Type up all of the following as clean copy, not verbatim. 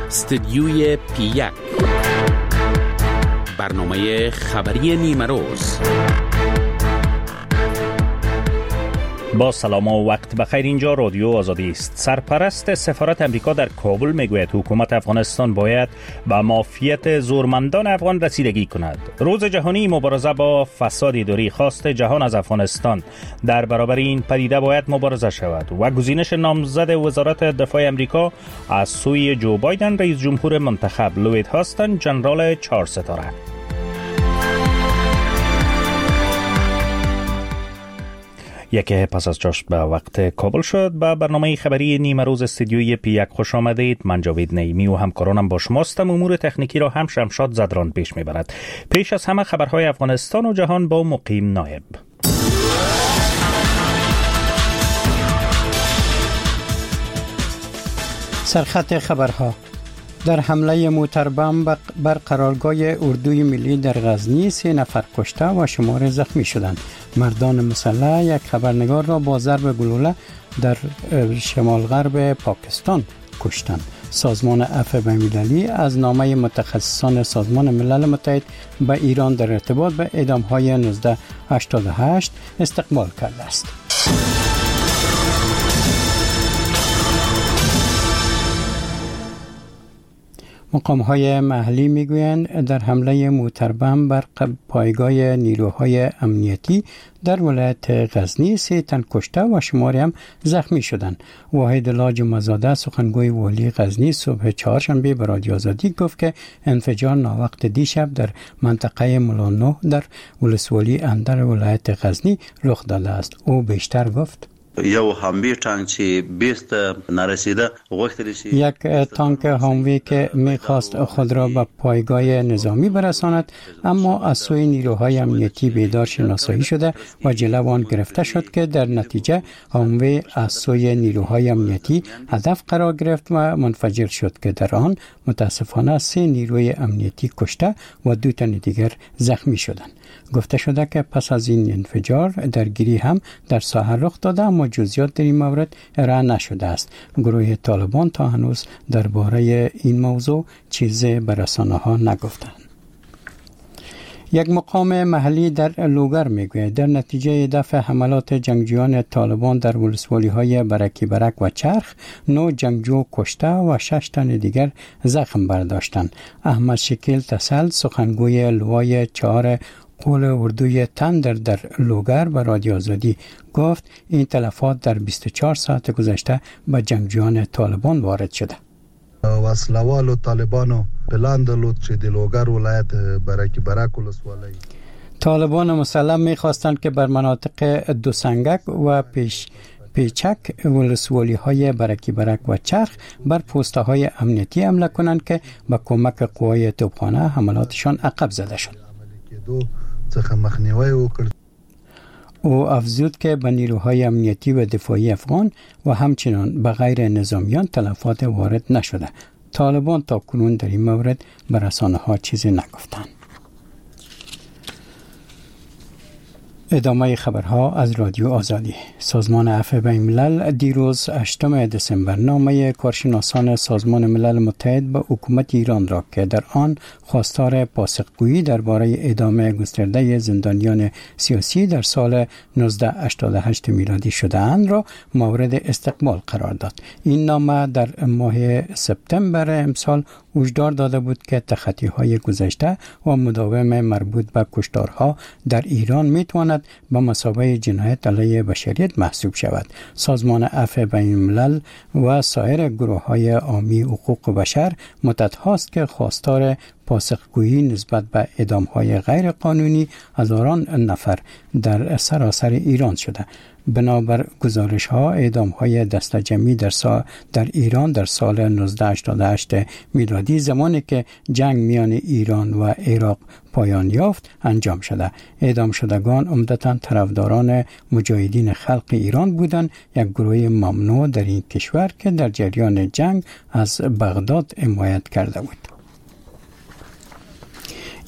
استدیوی P1 برنامه خبری نیمه روز. با سلام و وقت بخیر. اینجا رادیو آزادی است. سرپرست سفارت امریکا در کابل میگوید حکومت افغانستان باید به معافیت زورمندان افغان رسیدگی کند. روز جهانی مبارزه با فساد اداری خواست جهان از افغانستان در برابر این پدیده باید مبارزه شود و گزینش نامزد وزارت دفاع امریکا از سوی جو بایدن رئیس جمهور منتخب لوید هاستن جنرال 4 ستاره. یکی پس از چاشت به وقت کابل شد. به برنامه خبری نیمه روز استدیوی P1 خوش آمدید. من جاوید نعیمی و همکارانم با شماستم. امور تکنیکی را هم شمشاد زدران پیش میبرد. پیش از همه خبرهای افغانستان و جهان با مقیم نایب. سرخط خبرها: در حمله موتربم بر قرارگاه اردوی ملی در غزنی 3 نفر کشته و شمار زخمی شدند. مردان مسلح یک خبرنگار را با ضرب گلوله در شمال غرب پاکستان کشتند. سازمان عفو بین‌المللی از نامه متخصصان سازمان ملل متحد به ایران در ارتباط به اعدام‌های 1988 استقبال کرده است. مقام‌های محلی میگویند در حمله موتربم بر پایگاه نیروهای امنیتی در ولایت غزنی 3 تن کشته و شماری هم زخمی شدند. واحد الله جمعه‌زاده سخنگوی والی غزنی صبح چهارشنبه به رادیو آزادی گفت که انفجار ناوقت دیشب در منطقه ملانو در ولسوالی اندر ولایت غزنی رخ داده است. او بیشتر گفت: یو هاموی تانک چې بیست نرسیده غوښتلی شي. یک تانک هاموی که میخواست خود را به پایگاه نظامی برساند اما از سوی نیروهای امنیتی بیدار شناسایی شده و جلو آن گرفته شد که در نتیجه هاموی از سوی نیروهای امنیتی هدف قرار گرفت و منفجر شد که در آن متاسفانه 3 نیروی امنیتی کشته و 2 تن دیگر زخمی شدند. گفته شده که پس از این انفجار درگیری هم در ساحل رخ داده اما جزئیات در این مورد ارائه نشده است. گروه طالبان تا هنوز درباره این موضوع چیزی به رسانه‌ها نگفتند. یک مقام محلی در لوگر میگوید در نتیجه دفع حملات جنگجویان طالبان در ولسوالی‌های برکی برک و چرخ 9 جنگجو کشته و 6 تن دیگر زخم برداشتند. احمد شکیل تسل سخنگوی لوای 4 قول اردوی تندر در لوگر به رادیو آزادی گفت این تلفات در 24 ساعت گذشته به جنگجویان طالبان وارد شده. وسلوالو طالبانو پلان درلود چې د لوگر ولایت برکی برک ولسوالۍ طالبان مسلح می‌خواستند که بر مناطق دوسنگک و پیچک ولسوالی های برکی برک و چرخ بر پوسته های امنیتی حمله کنند که با کمک قوای توپخانه حملاتشان عقب زده شد. او افزود که به نیروهای امنیتی و دفاعی افغان و همچنان به غیر نظامیان تلفات وارد نشده. طالبان تا کنون در این مورد به رسانه‌ها چیزی نگفتند. ادامه خبرها از رادیو آزادی. سازمان عفو بین‌الملل دیروز 8 دسامبر نامه کارشناسان سازمان ملل متحد به حکومت ایران را که در آن خواستار پاسخگویی درباره اعدام گسترده زندانیان سیاسی در سال 1988 میلادی شده‌اند را مورد استقبال قرار داد. این نامه در ماه سپتامبر امسال هشدار داده بود که تخطی‌های گذشته و مداوم مربوط به کشتارها در ایران میتواند به مثابه جنایت علیه بشریت محسوب شود. سازمان عفو بین‌الملل و سایر گروه‌های حامی حقوق بشر مدت‌هاست که خواستار پاسخگویی نسبت به اعدام‌های غیر قانونی هزاران نفر در سراسر ایران شده. بنابر گزارش‌ها اعدام‌های دسته‌جمعی در ایران در سال 1988 میلادی زمانی که جنگ میان ایران و عراق پایان یافت انجام شده. اعدام شدگان عمدتاً طرفداران مجاهدین خلق ایران بودند، یک گروه ممنوع در این کشور که در جریان جنگ از بغداد حمایت کرده بود.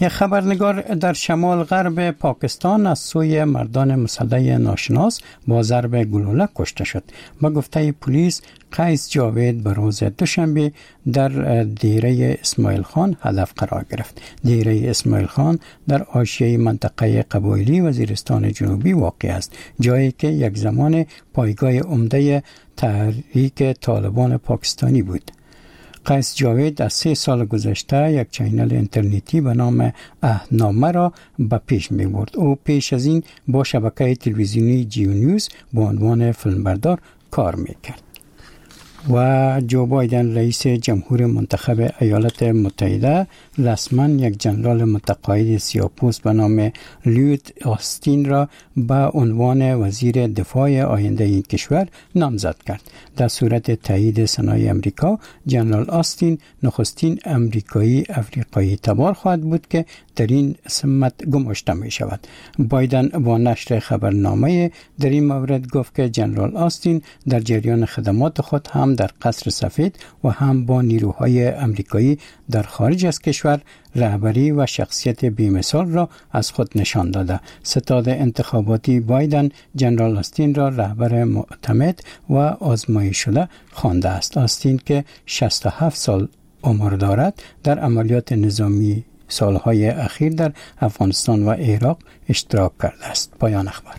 یک خبرنگار در شمال غرب پاکستان از سوی مردان مسلح ناشناس با ضرب گلوله کشته شد. با گفته پلیس قیس جاوید به روز دوشنبه در دیره اسماعیل خان هدف قرار گرفت. دیره اسماعیل خان در حاشیه منطقه قبایلی وزیرستان جنوبی واقع است، جایی که یک زمان پایگاه عمده تحریک طالبان پاکستانی بود. قیس جاوید از 3 سال گذشته یک چینل اینترنتی به نام عهدنامه را به پیش می برد. او پیش از این با شبکه تلویزیونی جیو نیوز به عنوان فیلمبردار کار می کرد. و جو بایدن رئیس جمهور منتخب ایالات متحده رسما یک جنرال متقاعد سیاه‌پوست به نام لیوید آستین را به عنوان وزیر دفاع آینده این کشور نامزد کرد. در صورت تایید سنای امریکا، جنرال آستین نخستین امریکایی افریقایی تبار خواهد بود که در این سمت گماشته می شود. بایدن با نشر خبرنامه در این مورد گفت که جنرال آستین در جریان خدمات خود هم در قصر سفید و هم با نیروهای امریکایی در خارج از کشور رهبری و شخصیت بی‌مثال را از خود نشان داده. ستاد انتخاباتی بایدن جنرال آستین را رهبر معتمد و آزمایش شده خوانده است. آستین که 67 سال عمر دارد در عملیات نظامی سالهای اخیر در افغانستان و عراق اشتراک کرده است. پایان اخبار.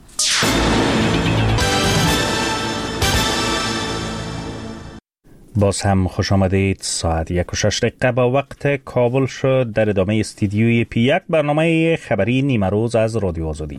باز هم خوش آمدید. ساعت 1:06 با وقت کابل شد. در ادامه استودیوی پی 1 برنامه خبری نیمه روز از رادیو آزادی.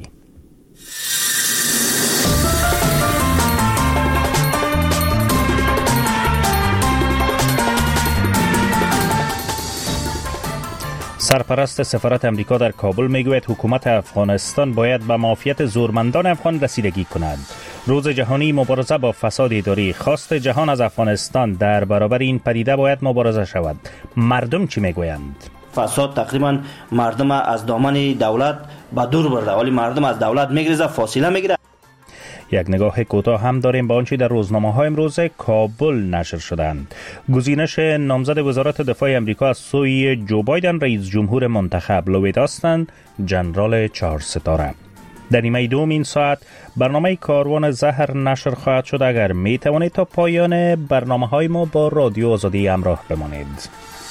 سرپرست سفارت امریکا در کابل میگوید حکومت افغانستان باید به معافیت زورمندان افغان رسیدگی کند. روز جهانی مبارزه با فساد اداری، خواست جهان از افغانستان در برابر این پدیده باید مبارزه شود. مردم چی میگویند؟ فساد تقریبا مردم از دامن دولت به دور برده، ولی مردم از دولت میگریزه، فاصله میگیره. یک نگاه کوتاه هم داریم به آنچه در روزنامه‌های امروز کابل نشر شدند. گزینش نامزد وزارت دفاع امریکا از سوی جو بایدن رئیس جمهور منتخب، لیوید آستین جنرال 4 ستاره. در نیمه دوم این ساعت برنامه کاروان زهر نشر خواهد شد. اگر می توانید تا پایان برنامه‌های ما با رادیو آزادی همراه بمانید.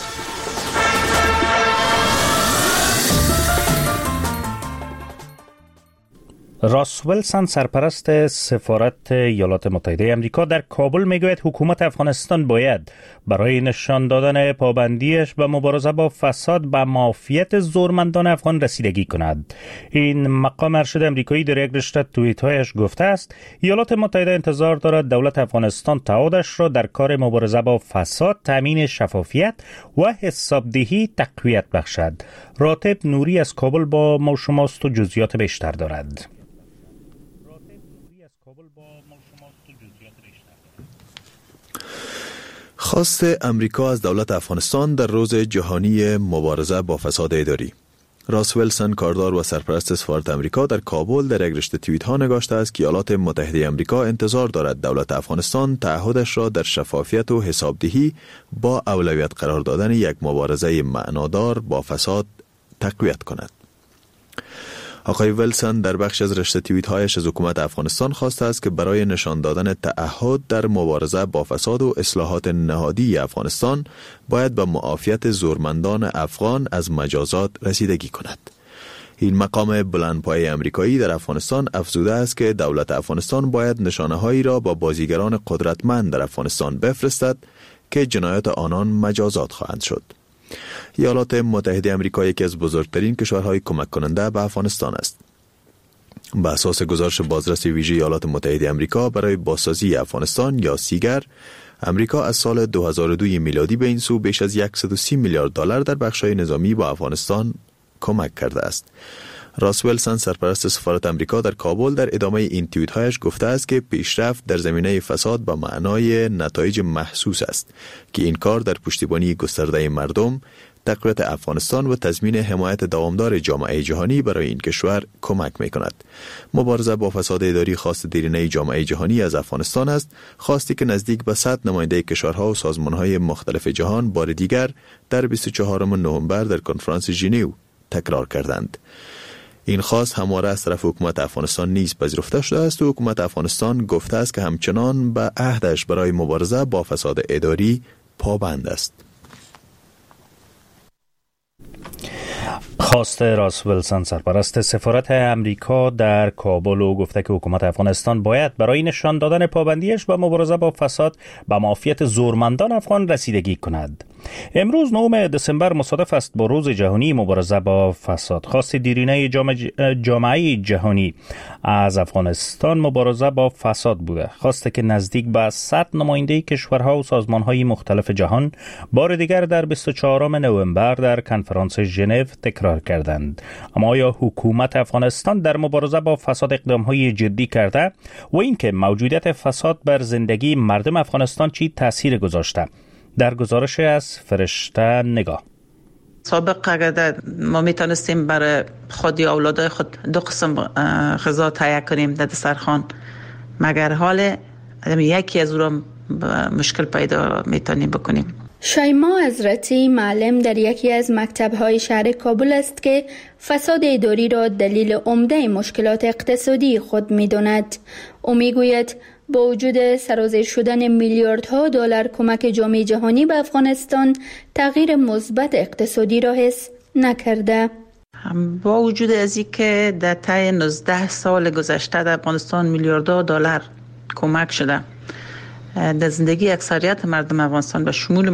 راس ویلسون سرپرست سفارت ایالات متحده آمریکا در کابل میگوید حکومت افغانستان باید برای نشان دادن پابندیش به مبارزه با فساد به معافیت زورمندان افغان رسیدگی کند. این مقام ارشد آمریکایی در یک رشته توییت‌هایش گفته است ایالات متحده انتظار دارد دولت افغانستان تعهدش را در کار مبارزه با فساد، تامین شفافیت و حسابدهی تقویت بخشد. راتب نوری از کابل با ما شماست و جزئیات بیشتر دارد. خواست امریکا از دولت افغانستان در روز جهانی مبارزه با فساد اداری. راس ویلسون کاردار و سرپرست سفارت امریکا در کابل در یک رشته توییت ها نگاشته است که ایالات متحده امریکا انتظار دارد دولت افغانستان تعهدش را در شفافیت و حسابدهی با اولویت قرار دادن یک مبارزه معنادار با فساد تقویت کند. آقای ویلسون در بخش از رشته توییت‌هایش از حکومت افغانستان خواسته است که برای نشان دادن تعهد در مبارزه با فساد و اصلاحات نهادی افغانستان باید به معافیت زورمندان افغان از مجازات رسیدگی کند. این مقام بلندپایه امریکایی در افغانستان افزوده است که دولت افغانستان باید نشانه‌هایی را با بازیگران قدرتمند در افغانستان بفرستد که جنایات آنان مجازات خواهند شد. ایالات متحده آمریکا یکی از بزرگترین کشورهای کمک کننده به افغانستان است. به اساس گزارش بازرس ویژه ایالات متحده آمریکا برای بازسازی افغانستان یا سیگر، آمریکا از سال 2002 میلادی به این سو بیش از 130 میلیارد دلار در بخش‌های نظامی به افغانستان کمک کرده است. راس ویلسون سرپرست سفارت آمریکا در کابل در ادامه این توییت‌هایش گفته است که پیشرفت در زمینه فساد به معنای نتایج محسوس است که این کار در پشتیبانی گسترده مردم، تقویت افغانستان و تضمین حمایت دوامدار جامعه جهانی برای این کشور کمک می‌کند. مبارزه با فساد اداری خواست دیرینه جامعه جهانی از افغانستان است، خواستی که نزدیک به 100 نماینده کشورها و سازمان‌های مختلف جهان بار دیگر در 24 نوامبر در کنفرانس ژنو تکرار کردند. این خواست همواره از طرف حکومت افغانستان نیز پذیرفته شده است و حکومت افغانستان گفته است که همچنان به عهدش برای مبارزه با فساد اداری پابند است. خواست راس ویلسون سرپرست سفارت امریکا در کابل و گفته که حکومت افغانستان باید برای نشان دادن پابندیش و مبارزه با فساد به معافیت زورمندان افغان رسیدگی کند. امروز 9 دسامبر مصادف است با روز جهانی مبارزه با فساد. خواست دیرینه جامعه جهانی از افغانستان مبارزه با فساد بوده. خواسته که نزدیک به 100 نماینده کشورها و سازمانهای مختلف جهان بار دیگر در 24 نوامبر در کنفرانس ژنو تکرار کردند. اما آیا حکومت افغانستان در مبارزه با فساد اقدامهای جدی کرده و اینکه موجودیت فساد بر زندگی مردم افغانستان چی تاثیر گذاشته؟ در گزارش از فرشته نگاه. سابق اگر ما میتونستیم برای خود یا اولادای خود 2 قسم غذا تهیه کنیم در دسترخوان، مگر حال یکی از اون مشکل پیدا میتونیم بکنیم. شایما حضرتی معلم در یکی از مکتب‌های شهر کابل است که فساد اداری را دلیل عمده مشکلات اقتصادی خود می‌داند. او می‌گوید با وجود سرازیر شدن میلیاردها دلار کمک جامعه جهانی به افغانستان، تغییر مثبت اقتصادی را حس نکرده. با وجود از اینکه در طی 19 سال گذشته در افغانستان میلیاردها دلار کمک شده، در زندگی اکثریت مردم افغانستان و شمول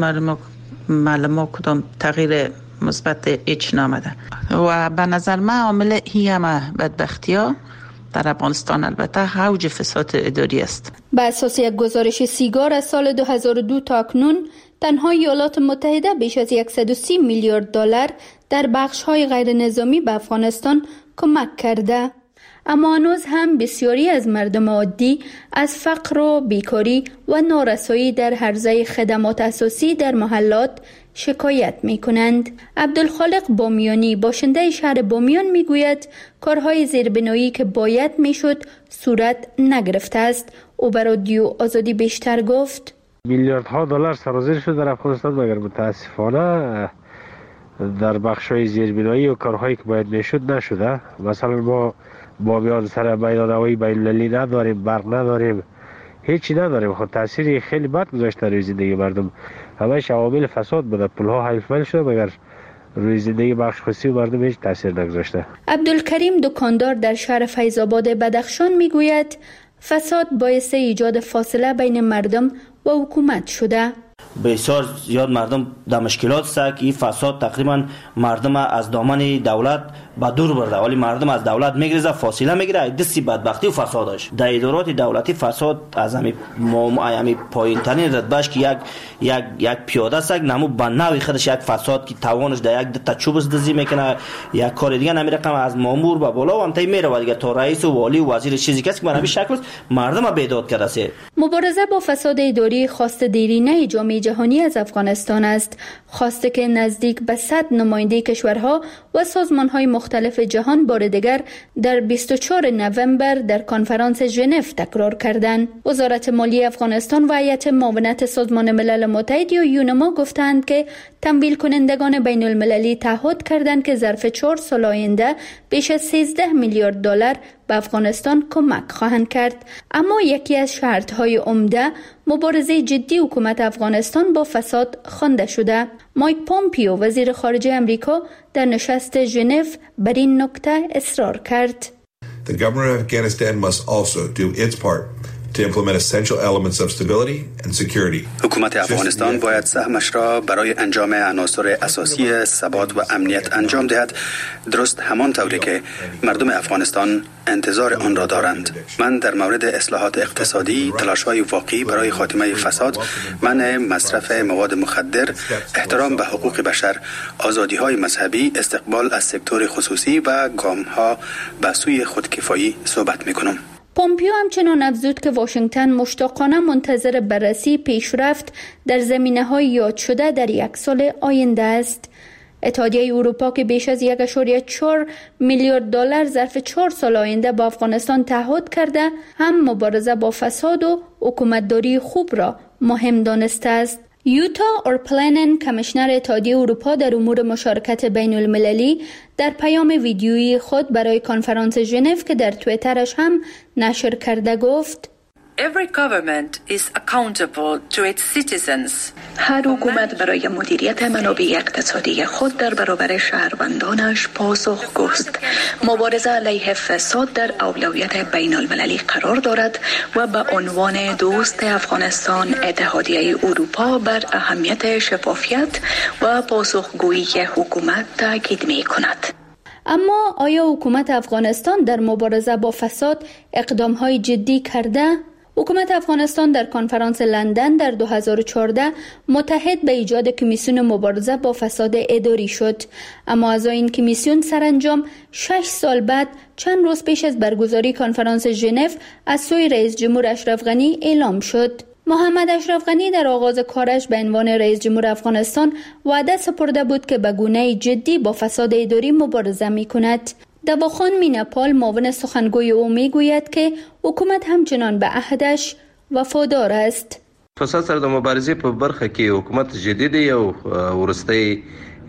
مردم کدام تغییر مثبت هیچ نامده و به نظر من عامل این همه بدبختی‌ها در افغانستان البته اوج فساد اداری است. بر اساس یک گزارش سیگار از سال 2002 تا اکنون تنها ایالات متحده بیش از 130 میلیارد دلار در بخش‌های غیر نظامی به افغانستان کمک کرده. اما هنوز هم بسیاری از مردم عادی از فقر و بیکاری و نارسایی در حوزه خدمات اساسی در محلات شکایت می کنند. عبدالخالق بامیانی باشنده شهر بامیان می گوید کارهای زیربنایی که باید می شد صورت نگرفته است. او بر رادیو آزادی بیشتر گفت میلیاردها دلار سرازیر شد در افغانستان، مگر متاسفانه در بخش‌های زیربنایی و کارهایی که باید می شد نشده. مثلا ما بامیان سر میدان هوایی بین‌المللی نداریم، برق نداریم، هیچی نداریم. خود تأثیری خیلی بد گذاشته روی زندگی مردم. همش عوامل فساد بوده، پل‌ها حیف مل شده مگر روی زندگی بخش خصوصی مردم هیچ تأثیر نگذاشته. عبدالکریم دکاندار در شهر فیض‌آباد بدخشان میگوید فساد باعث ایجاد فاصله بین مردم و حکومت شده. بسیار زیاد مردم در مشکلات است که این فساد تقریبا مردم از دامن دولت به دور برده، ولی مردم از دولت میگریزه، فاصله میگیره. دستی بدبختی و فسادش در ادارات دولتی فساد از همین پایین ترین رتبهش که یک پیاده است نمو به نوع خودش یک فساد که توانش در یک تا چوب دزدی میکنه، یک کار دیگه نمیرقم از مامور به بالا و هم تا میره دیگه تا رئیس و والی و وزیر چیزی کسی که به همین شکل مردم بیداد کرده است. مبارزه با فساد اداری خواست دیرینه جامعه جهانی از افغانستان است. خواسته که نزدیک به 100 نماینده کشورها و سازمان‌های مختلف جهان بار دیگر در 24 نوامبر در کنفرانس ژنو تکرار کردند. وزارت مالی افغانستان و هیئت معاونت سازمان ملل متحد یا یونما گفتند که تمویل کنندگان بین المللی تعهد کردند که ظرف 4 سال آینده بیش از 13 میلیارد دلار به افغانستان کمک خواهند کرد. اما یکی از شرط‌های عمده مبارزه جدی حکومت افغانستان با فساد خوانده شده. مایک پومپیو وزیر خارجه امریکا در نشست ژنو بر این نکته اصرار کرد. The government of Afghanistan must also do its part to implement essential elements of stability and security. حکومت افغانستان باید سهمش را برای انجام عناصر اساسی ثبات و امنیت انجام دهد، درست همان طوری که مردم افغانستان انتظار آن را دارند. من در مورد اصلاحات اقتصادی، تلاش‌های واقعی برای خاتمه فساد، منع مصرف مواد مخدر، احترام به حقوق بشر، آزادی‌های مذهبی، استقبال از سکتور خصوصی و گام‌ها به سوی خودکفایی صحبت می‌کنم. پومپیو همچنان افزود که واشنگتن مشتاقانه منتظر بررسی پیشرفت در زمینه‌های یاد شده در یک سال آینده است. اتحادیه اروپا که بیش از 1.4 میلیارد دلار ظرف 4 سال آینده با افغانستان تعهد کرده، هم مبارزه با فساد و حکومتداری خوب را مهم دانسته است. یوتا اورپلنن کمیشنر اتحادیه اروپا در امور مشارکت بین المللی در پیام ویدیویی خود برای کنفرانس ژنو که در توییترش هم نشر کرده گفت: Every government is accountable to its citizens. هر حکومت برای مدیریت منابع اقتصادی خود در برابر شهروندانش پاسخگوست. مبارزه علیه فساد در اولویت بین المللی قرار دارد و به عنوان دوست افغانستان اتحادیه اروپا بر اهمیت شفافیت و پاسخگویی حکومت تاکید می کند. اما آیا حکومت افغانستان در مبارزه با فساد اقدام‌های جدی کرده؟ حکومت افغانستان در کنفرانس لندن در 2014 متحد به ایجاد کمیسیون مبارزه با فساد اداری شد، اما از این کمیسیون سرانجام 6 سال بعد چند روز پیش از برگزاری کنفرانس ژنو از سوی رئیس جمهور اشرف غنی اعلام شد. محمد اشرف غنی در آغاز کارش به عنوان رئیس جمهور افغانستان وعده سپرده بود که به گونه جدی با فساد اداری مبارزه می‌کند. دواخان میناپال معاون سخنگوی او میگوید که حکومت همچنان به عهدش وفادار است. فساد سره د مبارزې په برخه کې حکومت جدي دی او ورستی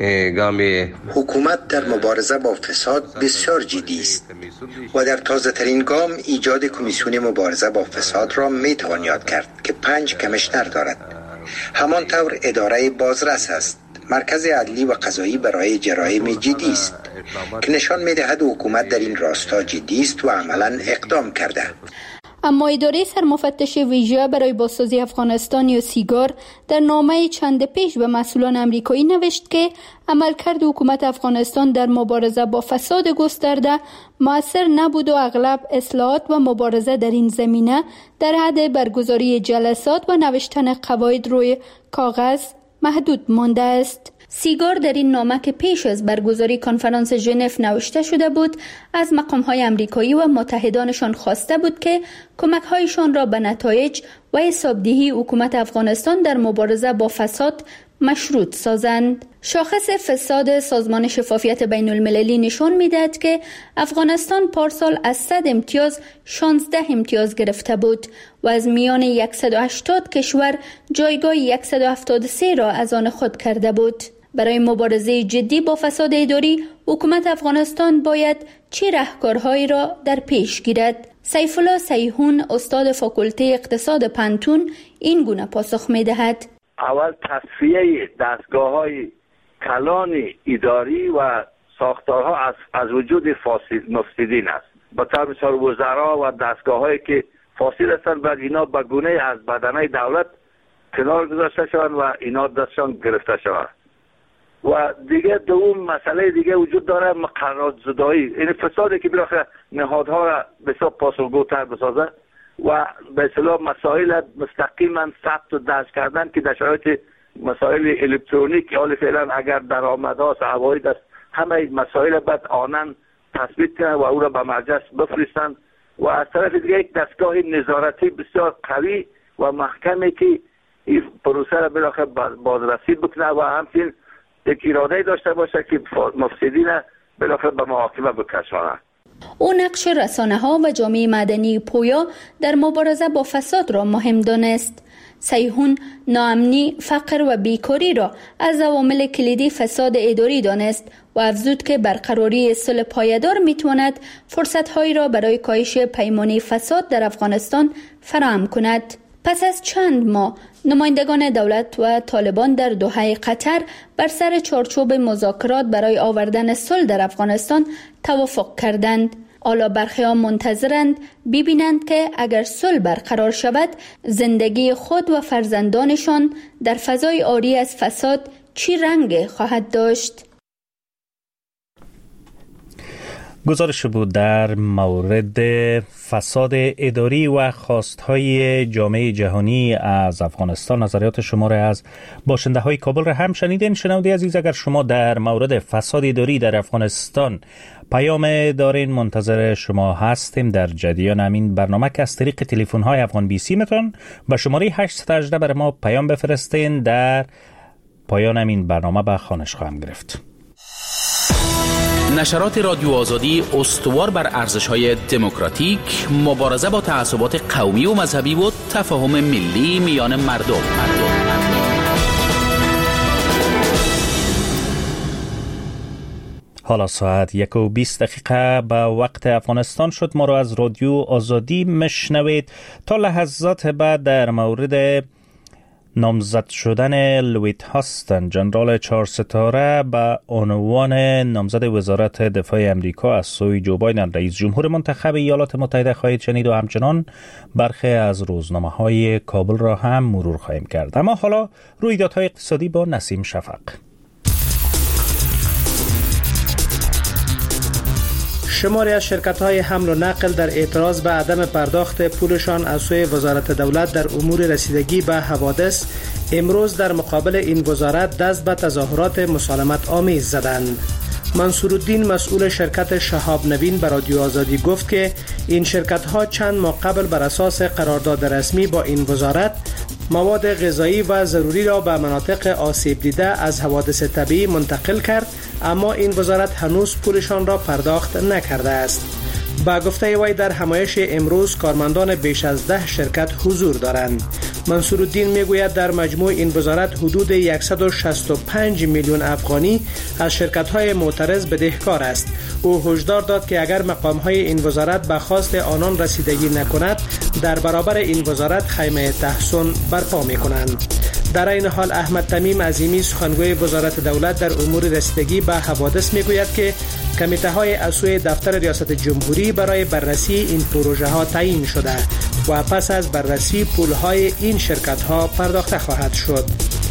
ګام حکومت در مبارزه با فساد بسیار جدی است و در تازه ترین گام ایجاد کمیسیون مبارزه با فساد را میتوان یاد کرد که 5 کمیشنر دارد. همانطور اداره بازرس است. مرکز عدلی و قضایی برای جرایم جدی است که نشان می‌دهد حکومت در این راستا جدی است و عملاً اقدام کرده. اما اداره سرمفتش ویژه برای بازسازی افغانستان یا سیگار در نامه چند پیش به مسئولان آمریکایی نوشت که عملکرد حکومت افغانستان در مبارزه با فساد گسترده مؤثر نبود و اغلب اصلاحات و مبارزه در این زمینه در حد برگزاری جلسات و نوشتن قواعد روی کاغذ محدود مانده است. سیگار در این نامه که پیش از برگزاری کنفرانس ژنو نوشته شده بود از مقام‌های آمریکایی و متحدانشان خواسته بود که کمک‌هایشان را به نتایج و حسابدهی حکومت افغانستان در مبارزه با فساد مشروط سازند. شاخص فساد سازمان شفافیت بین المللی نشان می‌دهد که افغانستان پارسال از 100 امتیاز 16 امتیاز گرفته بود و از میان 180 کشور جایگاه 173 را از آن خود کرده بود. برای مبارزه جدی با فساد اداری حکومت افغانستان باید چه راهکارهایی را در پیش گیرد؟ سیف الله سیحون استاد فاکولته اقتصاد پنتون این گونه پاسخ می‌دهد: اول تصفیه دستگاه‌های کلان اداری و ساختارها از وجود مفسدین است. به طور مثال وزرا و دستگاه‌هایی که فاسد هستند باید اینا به گونه از بدنه دولت کنار گذاشته شوند و اینا دستشان گرفته شود. و دیگه دوم مسئله دیگه وجود داره، مقررات زدایی، این فسادی که بالاخره نهادها را به حساب پاسخگوتر بسازه و به اصطلاح مسائل مستقیما ثبت و درج کردن که در شرایط مسائل الکترونیک حال فعلا اگر درآمدها عواید است همه مسائل بعد آنن تثبیت کنند و او را به مرجع بفرستند و از طرف دیگه یک دستگاه نظارتی بسیار قوی و محکمی که این پروسه را بالاخره بازرسی بکنه و همچنین یک اراده داشته باشه که مفسدین بالاخره به محاکمه بکشانند. او نقش رسانه‌ها و جامعه مدنی پویا در مبارزه با فساد را مهم دانست. سیحون ناامنی، فقر و بیکاری را از عوامل کلیدی فساد اداری دانست و افزود که برقراری صلح پایدار میتواند فرصت‌هایی را برای کاهش پیمانه فساد در افغانستان فراهم کند. پس از چند ماه نمایندگان دولت و طالبان در دوحه قطر بر سر چارچوب مذاکرات برای آوردن صلح در افغانستان توافق کردند. حالا برخی‌ها منتظرند ببینند که اگر صلح برقرار شود زندگی خود و فرزندانشان در فضای عاری از فساد چی رنگ خواهد داشت؟ گزارش بود در مورد فساد اداری و خواستهای جامعه جهانی از افغانستان. نظریات شما را از باشنده های کابل را هم شنیدین. شنونده عزیز، اگر شما در مورد فساد اداری در افغانستان پیام دارین منتظر شما هستیم در جریان همین برنامه که از طریق تلفن های افغان بی سی میتون به شماره 818 برای ما پیام بفرستین. در پایان همین برنامه به خوانش خواهم گرفت. نشرات رادیو آزادی استوار بر ارزش‌های دموکراتیک، مبارزه با تعصبات قومی و مذهبی و تفاهم ملی میان مردم. حالا ساعت 1:20 به وقت افغانستان شد. ما را از رادیو آزادی مشنوید. تا لحظات بعد در مورد نامزد شدن لوید هاستن جنرال 4 ستاره به عنوان نامزد وزارت دفاع امریکا از سوی جو بایدن رئیس جمهور منتخب ایالات متحده خواهید شنید و همچنان برخی از روزنامه‌های کابل را هم مرور خواهیم کرد. اما حالا رویدادهای اقتصادی با نسیم شفق. شماری از شرکت‌های حمل و نقل در اعتراض به عدم پرداخت پولشان از سوی وزارت دولت در امور رسیدگی به حوادث امروز در مقابل این وزارت دست به تظاهرات مسالمت آمیز زدند. منصورالدین مسئول شرکت شهاب نوین به رادیو آزادی گفت که این شرکت‌ها چند ماه قبل بر اساس قرارداد رسمی با این وزارت مواد غذایی و ضروری را به مناطق آسیب دیده از حوادث طبیعی منتقل کرد، اما این وزارت هنوز پولشان را پرداخت نکرده است. با گفته وی در همایش امروز کارمندان بیش از 10 شرکت حضور دارند. منصورالدین میگوید در مجموع این وزارت حدود 165 میلیون افغانی از شرکت‌های معترض بدهکار است. او هشدار داد که اگر مقام‌های این وزارت به خواست آنان رسیدگی نکند، در برابر این وزارت خیمه تحصن برپا می‌کنند. در این حال احمد تمیم عظیمی سخنگوی وزارت دولت در امور رسیدگی به حوادث میگوید که کمیته‌های از سوی دفتر ریاست جمهوری برای بررسی این پروژه‌ها تعیین شده و پس از بررسی پول‌های این شرکت‌ها پرداخته خواهد شد.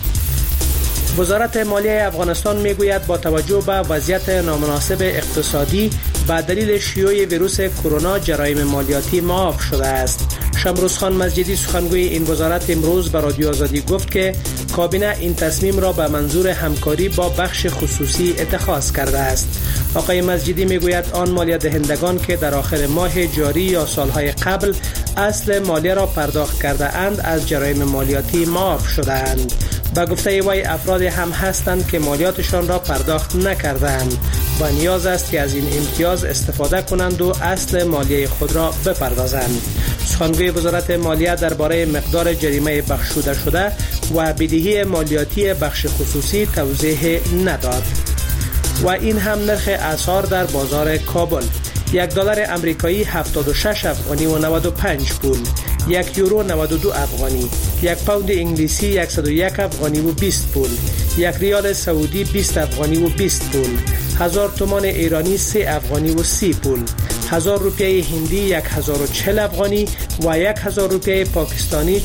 وزارت مالیه افغانستان میگوید با توجه به وضعیت نامناسب اقتصادی به دلیل شیوع ویروس کرونا جرایم مالیاتی معاف شده است. شمروزخان مسجدی سخنگوی این وزارت امروز به رادیو آزادی گفت که کابینه این تصمیم را به منظور همکاری با بخش خصوصی اتخاذ کرده است. آقای مسجدی میگوید آن مالیه دهندگان که در آخر ماه جاری یا سالهای قبل اصل مالیه را پرداخت کرده اند از جرایم مالیاتی معاف شده اند. با گفته وی افراد هم هستند که مالیاتشان را پرداخت نکردند و نیاز است که از این امتیاز استفاده کنند و اصل مالیه خود را بپردازند. سخنگوی وزارت مالیه درباره مقدار جریمه بخشوده شده و بدهی مالیاتی بخش خصوصی توضیح نداد. و این هم نرخ اسعار در بازار کابل: $1 امریکایی 76 افغانی و 95 پول، $1 یورو 92 افغانی، $1 پوند انگلیسی 101 افغانی و 20 پول، $1 ریال سعودی 20 افغانی و 20 پول، 1000 تومان ایرانی 3 افغانی و 30 پول، 1000 روپیه هندی 1040 افغانی و 1000 روپیه پاکستانی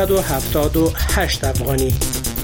478 افغانی.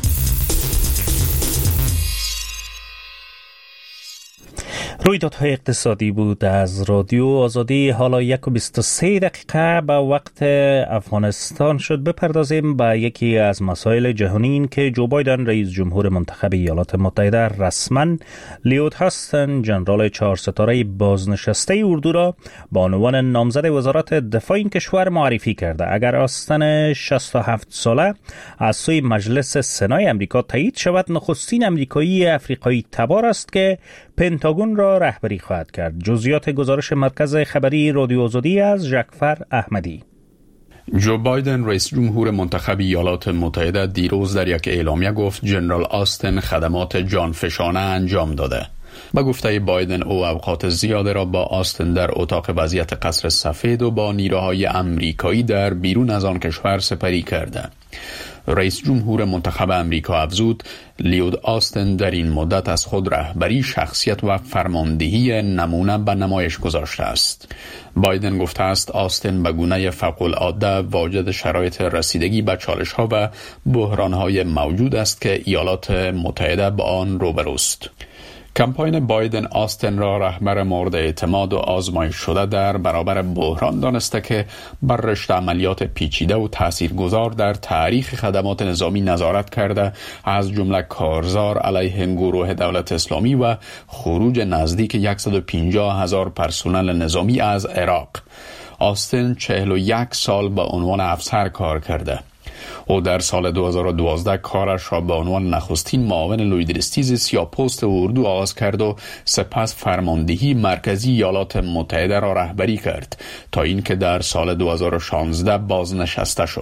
رویدادهای اقتصادی بود از رادیو آزادی. حالا 1:23 به وقت افغانستان شد. بپردازیم به یکی از مسائل جهانی، این که جو بایدن رئیس جمهور منتخب ایالات متحده رسما لوید هاستن جنرال 4 ستاره بازنشسته اردو را با عنوان نامزد وزارت دفاع این کشور معرفی کرده. اگر هاستن 67 ساله از سوی مجلس سنای امریکا تایید شود، نخستین امریکایی افریقایی تبار است که پنتاگون را رهبری خواهد کرد. جزئیات گزارش مرکز خبری رادیو آزادی از ژکفر احمدی. جو بایدن رئیس جمهور منتخب ایالات متحده دیروز در یک اعلامیه گفت جنرال آستن خدمات جانفشانه انجام داده. با گفته بایدن او اوقات زیاده را با آستن در اتاق وضعیت قصر سفید و با نیروهای امریکایی در بیرون از آن کشور سپری کرده. رئیس جمهور منتخب امریکا افزود لوید آستن در این مدت از خود رهبری، شخصیت و فرماندهی نمونه به نمایش گذاشته است. بایدن گفته است آستن به گونه فوق‌العاده واجد شرایط رسیدگی به چالش‌ها و بحران‌های موجود است که ایالات متحده با آن روبروست. کمپاین بایدن آستن را رهبر مورد اعتماد و آزمایش شده در برابر بحران دانسته که بر رشته عملیات پیچیده و تاثیرگذار در تاریخ خدمات نظامی نظارت کرده، از جمله کارزار علیه گروه دولت اسلامی و خروج نزدیک 150,000 پرسنل نظامی از عراق. آستن 41 سال به عنوان افسر کار کرده. او در سال 2012 کارش را به عنوان نخستین معاون لوید استیز سیاه‌پوست اردو آغاز کرد و سپس فرماندهی مرکزی ایالات متحده را رهبری کرد تا اینکه در سال 2016 بازنشسته شد.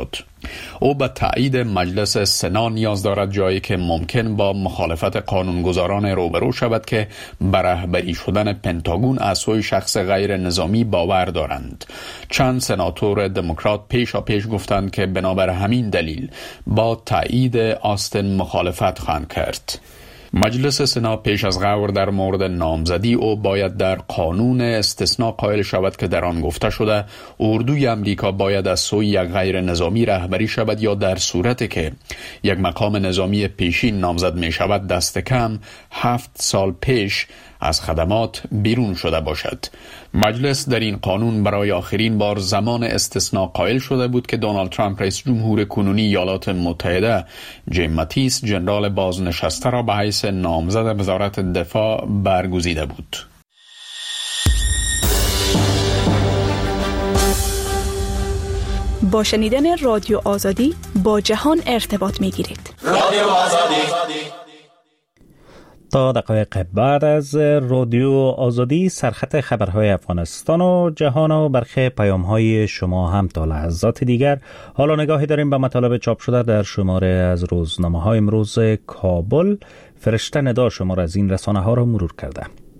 او به تایید مجلس سنا نیاز دارد، جایی که ممکن با مخالفت قانونگذاران روبرو شود که بر رهبری شدن پنتاگون از سوی شخص غیر نظامی باور دارند. چند سناتور دموکرات پیش گفتند که بنابر همین دلیل با تایید آستن مخالفت خواهند کرد. مجلس سنا پیش از غور در مورد نامزدی او باید در قانون استثناء قائل شود که در آن گفته شده اردوی امریکا باید از سوی یک غیر نظامی رهبری شود یا در صورتی که یک مقام نظامی پیشین نامزد می شود دست کم 7 سال پیش از خدمات بیرون شده باشد. مجلس در این قانون برای آخرین بار زمان استثناء قائل شده بود که دونالد ترامپ رئیس جمهور کنونی ایالات متحده جیم ماتیس جنرال بازنشسته را به حیث نامزد وزارت دفاع برگزیده بود. با شنیدن رادیو آزادی با جهان ارتباط می گیرید. رادیو آزادی. تا دقایق بعد از رادیو آزادی سرخط خبرهای افغانستان و جهان و برخی پیام‌های شما هم تا لحظات دیگر. حالا نگاهی داریم به مطالب چاپ شده در شماره از روزنامه‌های امروز کابل. فرشته ندا شماره از این رسانه‌ها را مرور کرده.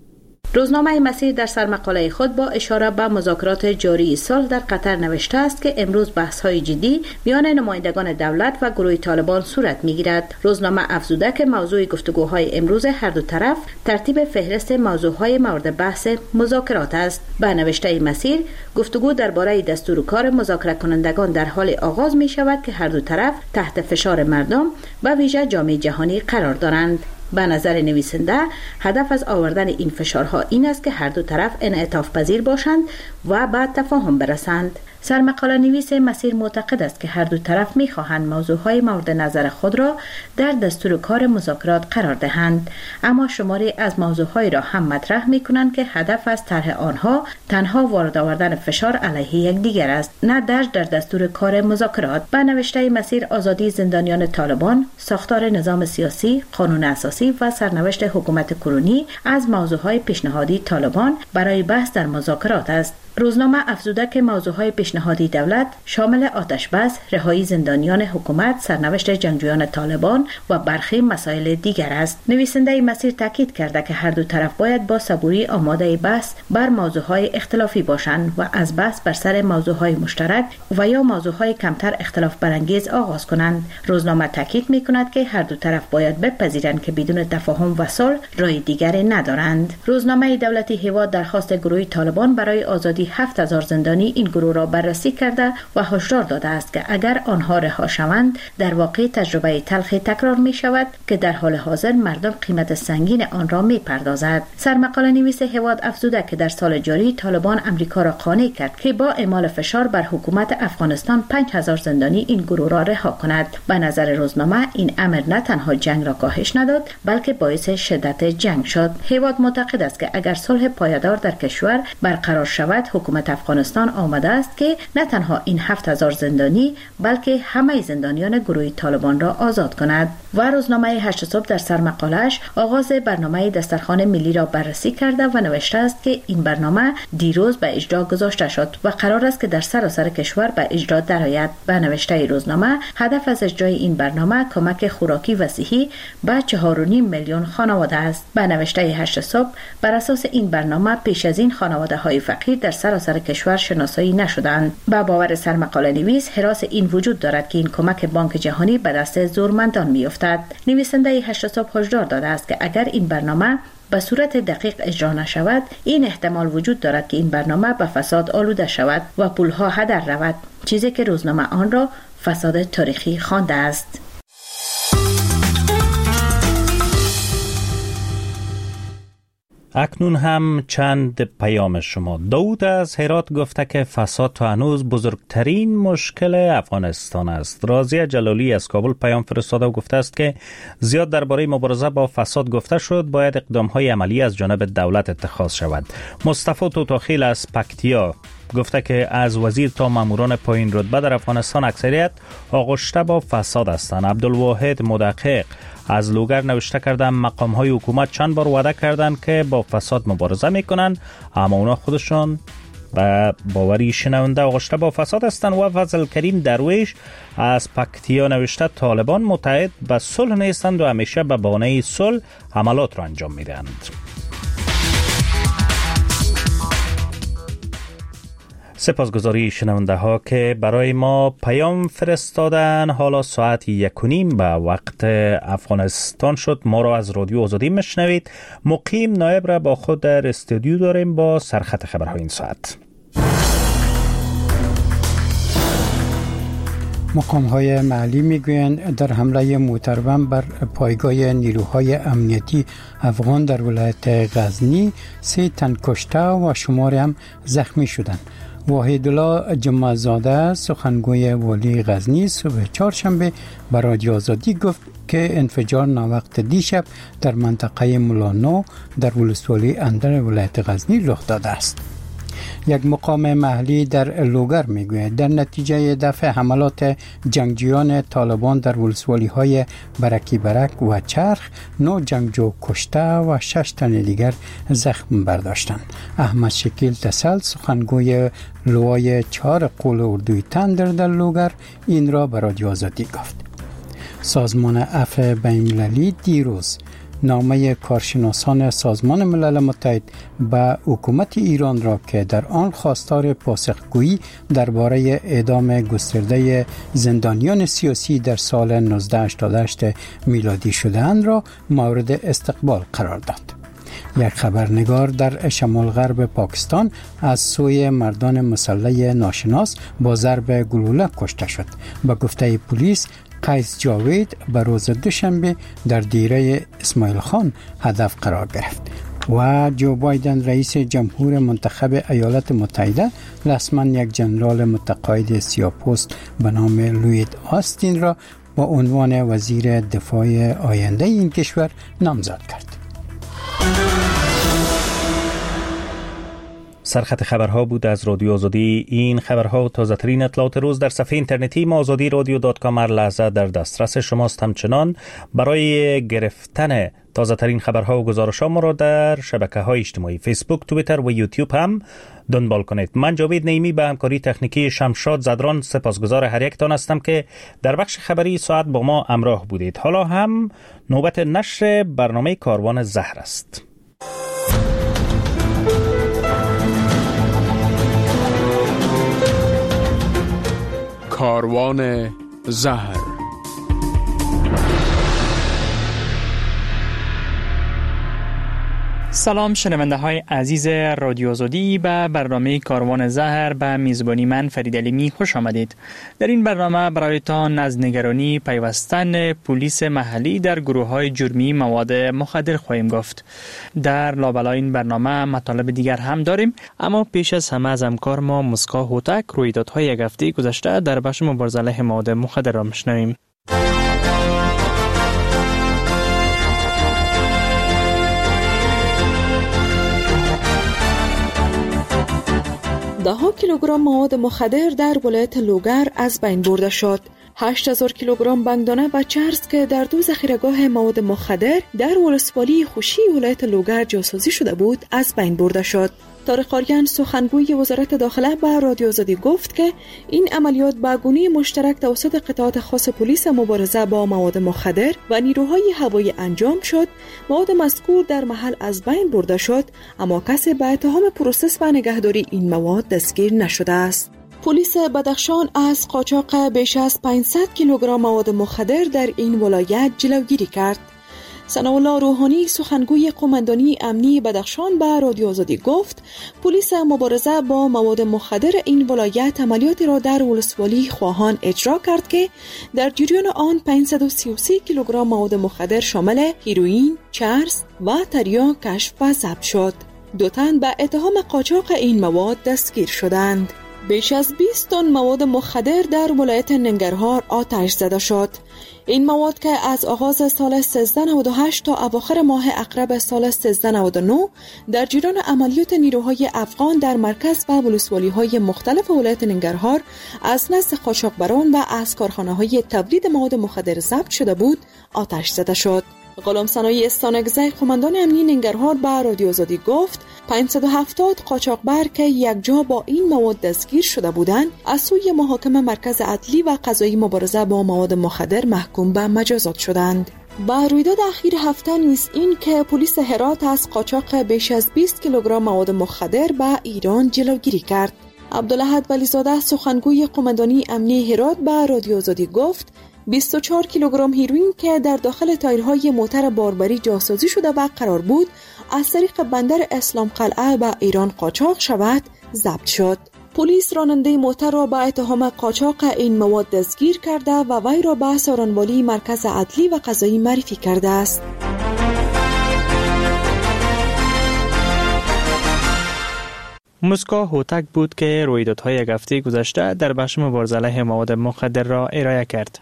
روزنامه مسیر در سرمقاله خود با اشاره به مذاکرات جاری سال در قطر نوشته است که امروز بحث‌های جدی میان نمایندگان دولت و گروه طالبان صورت می‌گیرد. روزنامه افزوده که موضوع گفتگوهای امروز هر دو طرف ترتیب فهرست موضوعهای مورد بحث مذاکرات است. به نوشته مسیر گفتگو درباره دستور کار مذاکره کنندگان در حال آغاز می‌شود که هر دو طرف تحت فشار مردم و ویژه جامعه جهانی قرار دارند. به نظر نویسنده هدف از آوردن این فشارها این است که هر دو طرف انعطاف پذیر باشند و به تفاهم برسند. سرمقاله نویس مسیر معتقد است که هر دو طرف می‌خواهند موضوعهای مورد نظر خود را در دستور کار مذاکرات قرار دهند، اما شماری از موضوعهای را هم مطرح می‌کنند که هدف از طرح آنها تنها وارد آوردن فشار علیه یکدیگر است، نه درج در دستور کار مذاکرات. به نوشته مسیر آزادی زندانیان طالبان، ساختار نظام سیاسی، قانون اساسی و سرنوشت حکومت کرونی از موضوعهای پیشنهادی طالبان برای بحث در مذاکرات است. روزنامه افزوده که موضوعهای پیشنهادی دولت شامل آتش بس، رهایی زندانیان حکومت، سرنوشت جنگجویان طالبان و برخی مسائل دیگر است. نویسنده مسیر تاکید کرده که هر دو طرف باید با صبوری آماده بحث بر موضوعهای اختلافی باشند و از بحث بر سر موضوعهای مشترک و یا موضوعهای کمتر اختلاف برانگیز آغاز کنند. روزنامه تاکید می‌کند که هر دو طرف باید بپذیرند که بدون تفاهم و صلح راه دیگری ندارند. روزنامه دولتی هیوا درخواست گروه طالبان برای آزادی 7000 زندانی این گروه را بررسی کرده و هشدار داده است که اگر آنها رها شوند در واقع تجربه تلخی تکرار می شود که در حال حاضر مردم قیمت سنگین آن را می پردازد. سرمقاله نویس هیواد افزوده که در سال جاری طالبان امریکا را قانع کرد که با اعمال فشار بر حکومت افغانستان 5000 زندانی این گروه را رها کند. به نظر روزنامه این امر نه تنها جنگ را کاهش نداد بلکه باعث شدت جنگ شد. هیواد معتقد است که اگر صلح پایدار در کشور برقرار شود حکومت افغانستان آماده است که نه تنها این 7000 زندانی بلکه همه زندانیان گروه طالبان را آزاد کند. و روزنامه 8 صبح در سرمقاله‌اش آغاز برنامه دسترخوان ملی را بررسی کرده و نوشته است که این برنامه دیروز به اجرا گذاشته شد و قرار است که در سراسر کشور به اجرا درآید. به نوشته روزنامه هدف از اجرای این برنامه کمک خوراکی و صحی به 4.5 میلیون خانواده است. به نوشته 8 صبح بر اساس این برنامه پیش از این خانواده‌های فقیر در سراسر کشور شناسایی نشدند. با باور سرمقاله نویس حراس این وجود دارد که این کمک بانک جهانی به دست زورمندان میافتد. نویسنده 8 صبح هشدار داده است که اگر این برنامه به صورت دقیق اجرا نشود این احتمال وجود دارد که این برنامه به فساد آلوده شود و پولها هدر رود، چیزی که روزنامه آن را فساد تاریخی خوانده است. اکنون هم چند پیام شما. داود از هرات گفته که فساد تا هنوز بزرگترین مشکل افغانستان است. راضیه جلالی از کابل پیام فرستاده و گفته است که زیاد درباره مبارزه با فساد گفته شد، باید اقدام‌های عملی از جانب دولت اتخاذ شود. مصطفی توتاخیل از پکتیا گفته که از وزیر تا ماموران پایین رتبه در افغانستان اکثریت آغشته با فساد هستند. عبدالواحد مدقق از لوگر نوشته کردن مقام‌های حکومت چند بار وعده کردند که با فساد مبارزه میکنن اما اونا خودشان و باوری شنونده آغشته با فساد هستند. و فضل کریم درویش از پکتیا نوشته طالبان متحد به صلح نیستند و همیشه به بهانه صلح حملات را انجام میدهند. سپاسگزاری شنونده ها که برای ما پیام فرستادن. حالا ساعت 1:30 به وقت افغانستان شد. ما را از رادیو آزادی میشنوید. مقیم نایب را با خود در استودیو داریم با سرخط خبرهای این ساعت. مقام‌های محلی میگویند در حمله موتربم بر پایگاه نیروهای امنیتی افغان در ولایت غزنی 3 تن کشته و شمار هم زخمی شدند. وحیدالله جمعزاده سخنگوی والی غزنی صبح چهارشنبه به رادیو آزادی گفت که انفجار ناوقت دیشب در منطقه مولانو در ولسوالی اندر ولایت غزنی رخ داده است. یک مقام محلی در لوگر میگوید در نتیجه دفع حملات جنگجویان طالبان در ولسوالی های برکی برک و چرخ 9 جنگجو کشته و 6 تن دیگر زخم برداشتند. احمد شکیل تسل سخنگوی لوای 4 قول اردوی تندر در لوگر این را به رادیو آزادی گفت. سازمان عفو بین‌المللی دیروز نامه کارشناسان سازمان ملل متحد به حکومت ایران را که در آن خواستار پاسخگویی درباره اعدام گسترده زندانیان سیاسی در سال 1988 میلادی شده‌اند را مورد استقبال قرار داد. یک خبرنگار در شمال غرب پاکستان از سوی مردان مسلح ناشناس با ضرب گلوله کشته شد. به گفته پلیس قیس جاوید به روز دوشنبه در دیره اسماعیل خان هدف قرار گرفت. و جو بایدن رئیس جمهور منتخب ایالات متحده رسما یک جنرال متقاعد سیاه‌پوست به نام لوید آستین را با عنوان وزیر دفاع آینده این کشور نامزد کرد. سرخط خبرها بود از رادیو آزادی. این خبرها و تازه ترین اطلاعات روز در صفحه اینترنتی ما azadiiradio.com هر لحظه در دسترس شماست. همچنان برای گرفتن تازه ترین خبرها و گزارش‌ها ما را در شبکه‌های اجتماعی فیسبوک، توییتر و یوتیوب هم دنبال کنید. من جاوید نعیمی به همکاری تکنیکی شمشاد زدران سپاسگزار هر یکتان هستم که در بخش خبری ساعت با ما همراه بودید. حالا هم نوبت نشر برنامه کاروان زهر است. کاروان زهر. سلام شنونده های عزیز رادیو آزادی، به برنامه کاروان زهر به میزبانی من فرید علیمی خوش آمدید. در این برنامه برایتان از نگرانی پیوستن پلیس محلی در گروه های جرمی مواد مخدر خواهیم گفت. در لابلای این برنامه مطالب دیگر هم داریم، اما پیش از همه از همکار ما مسکا هوتک رویدادهای یک هفته گذشته در بخش مبارزه علیه مواد مخدر را میشنویم. ده کیلوگرم مواد مخدر در ولایت لوگر از بین برده شد. 8000 کیلوگرم بنگدانه و چرس که در 2 ذخیره‌گاه مواد مخدر در ولسوالی خوشی ولایت لوگر جاسازی شده بود از بین برده شد. طارق آریان سخنگوی وزارت داخله به رادیو آزادی گفت که این عملیات به گونه مشترک توسط قطعات خاص پلیس مبارزه با مواد مخدر و نیروهای هوایی انجام شد. مواد مذکور در محل از بین برده شد، اما کسی به اتهام پروسس و نگهداری این مواد دستگیر نشده است. پلیس بدخشان از قاچاق بیش از 500 کیلوگرم مواد مخدر در این ولایت جلوگیری کرد. ثناءالله روحانی سخنگوی قماندانی امنی بدخشان به رادیو آزادی گفت پلیس مبارزه با مواد مخدر این ولایت عملیاتی را در ولسوالی خواهان اجرا کرد که در جریان آن 533 کیلوگرم مواد مخدر شامل هیروئین، چرس و تریاک کشف و ضبط شد. 2 تن به اتهام قاچاق این مواد دستگیر شدند. بیش از 20 تن مواد مخدر در ولایت ننگرهار آتش زده شد. این مواد که از آغاز سال 1398 تا اواخر ماه اقرب سال 1399 در جریان عملیات نیروهای افغان در مرکز و ولسوالی‌های مختلف ولایت ننگرهار از نزد قاچاقبران و از کارخانه‌های تولید مواد مخدر ضبط شده بود، آتش زده شد. غلام سنایی استانگزی قماندان امنی ننگرهار به رادیو آزادی گفت 570 قاچاقبر که یک جا با این مواد دستگیر شده بودند از سوی محاکمه مرکز عدلی و قضایی مبارزه با مواد مخدر محکوم به مجازات شدند. با رویداد اخیر هفته نیز این که پلیس هرات از قاچاق بیش از 20 کیلوگرم مواد مخدر به ایران جلوگیری کرد. عبدالاحد ولیزاده سخنگوی قماندانی امنی هرات به رادیو آزادی گفت 24 کیلوگرم هیروئین که در داخل تایرهای موتر باربری جاسازی شده و قرار بود از طریق بندر اسلام قلعه به ایران قاچاق شود ضبط شد. پلیس راننده موتر را به اتهام قاچاق این مواد دستگیر کرده و وی را به سارنوالی مرکز عدلی و قضایی معرفی کرده است. مسکو هوتک بود که رویدادهای یک هفته گذشته در بخش مبارزه علیه مواد مخدر را ارائه کرد.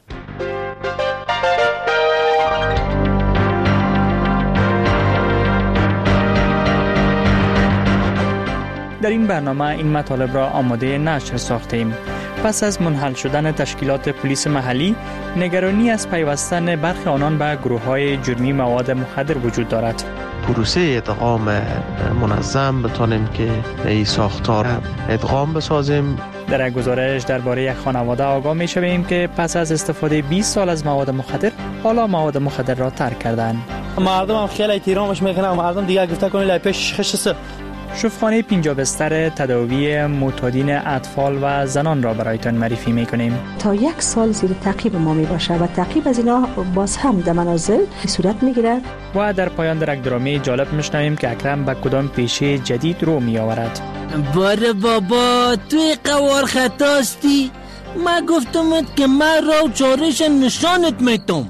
در این برنامه این مطالب را آماده نشر ساختیم. پس از منحل شدن تشکیلات پلیس محلی، نگرانی از پیوستن برخی آنان به گروه‌های جرمی مواد مخدر وجود دارد. پروسه ادغام منظم بتانیم که این ساختار ادغام بسازیم. در یک گزارش درباره یک خانواده آگاه می شویم که پس از استفاده 20 سال از مواد مخدر حالا مواد مخدر را ترک کردند. مردم هم خیلی احترامش میکنن، مردم دیگه گفته کنه لایپش خشسته. شفاخانه 50 بستر تداوی معتادین اطفال و زنان را برایتان معرفی میکنیم. تا 1 سال زیر تعقیب ما می باشه و تعقیب از اینا باز هم در منازل صورت میگیره. و در پایان در یک درامه جالب میشنویم که اکرم به کدام پیشه جدید رو می آورد. باره بابا توی قوار خطاستی، ما گفتمت که من را چارش نشانت میتم.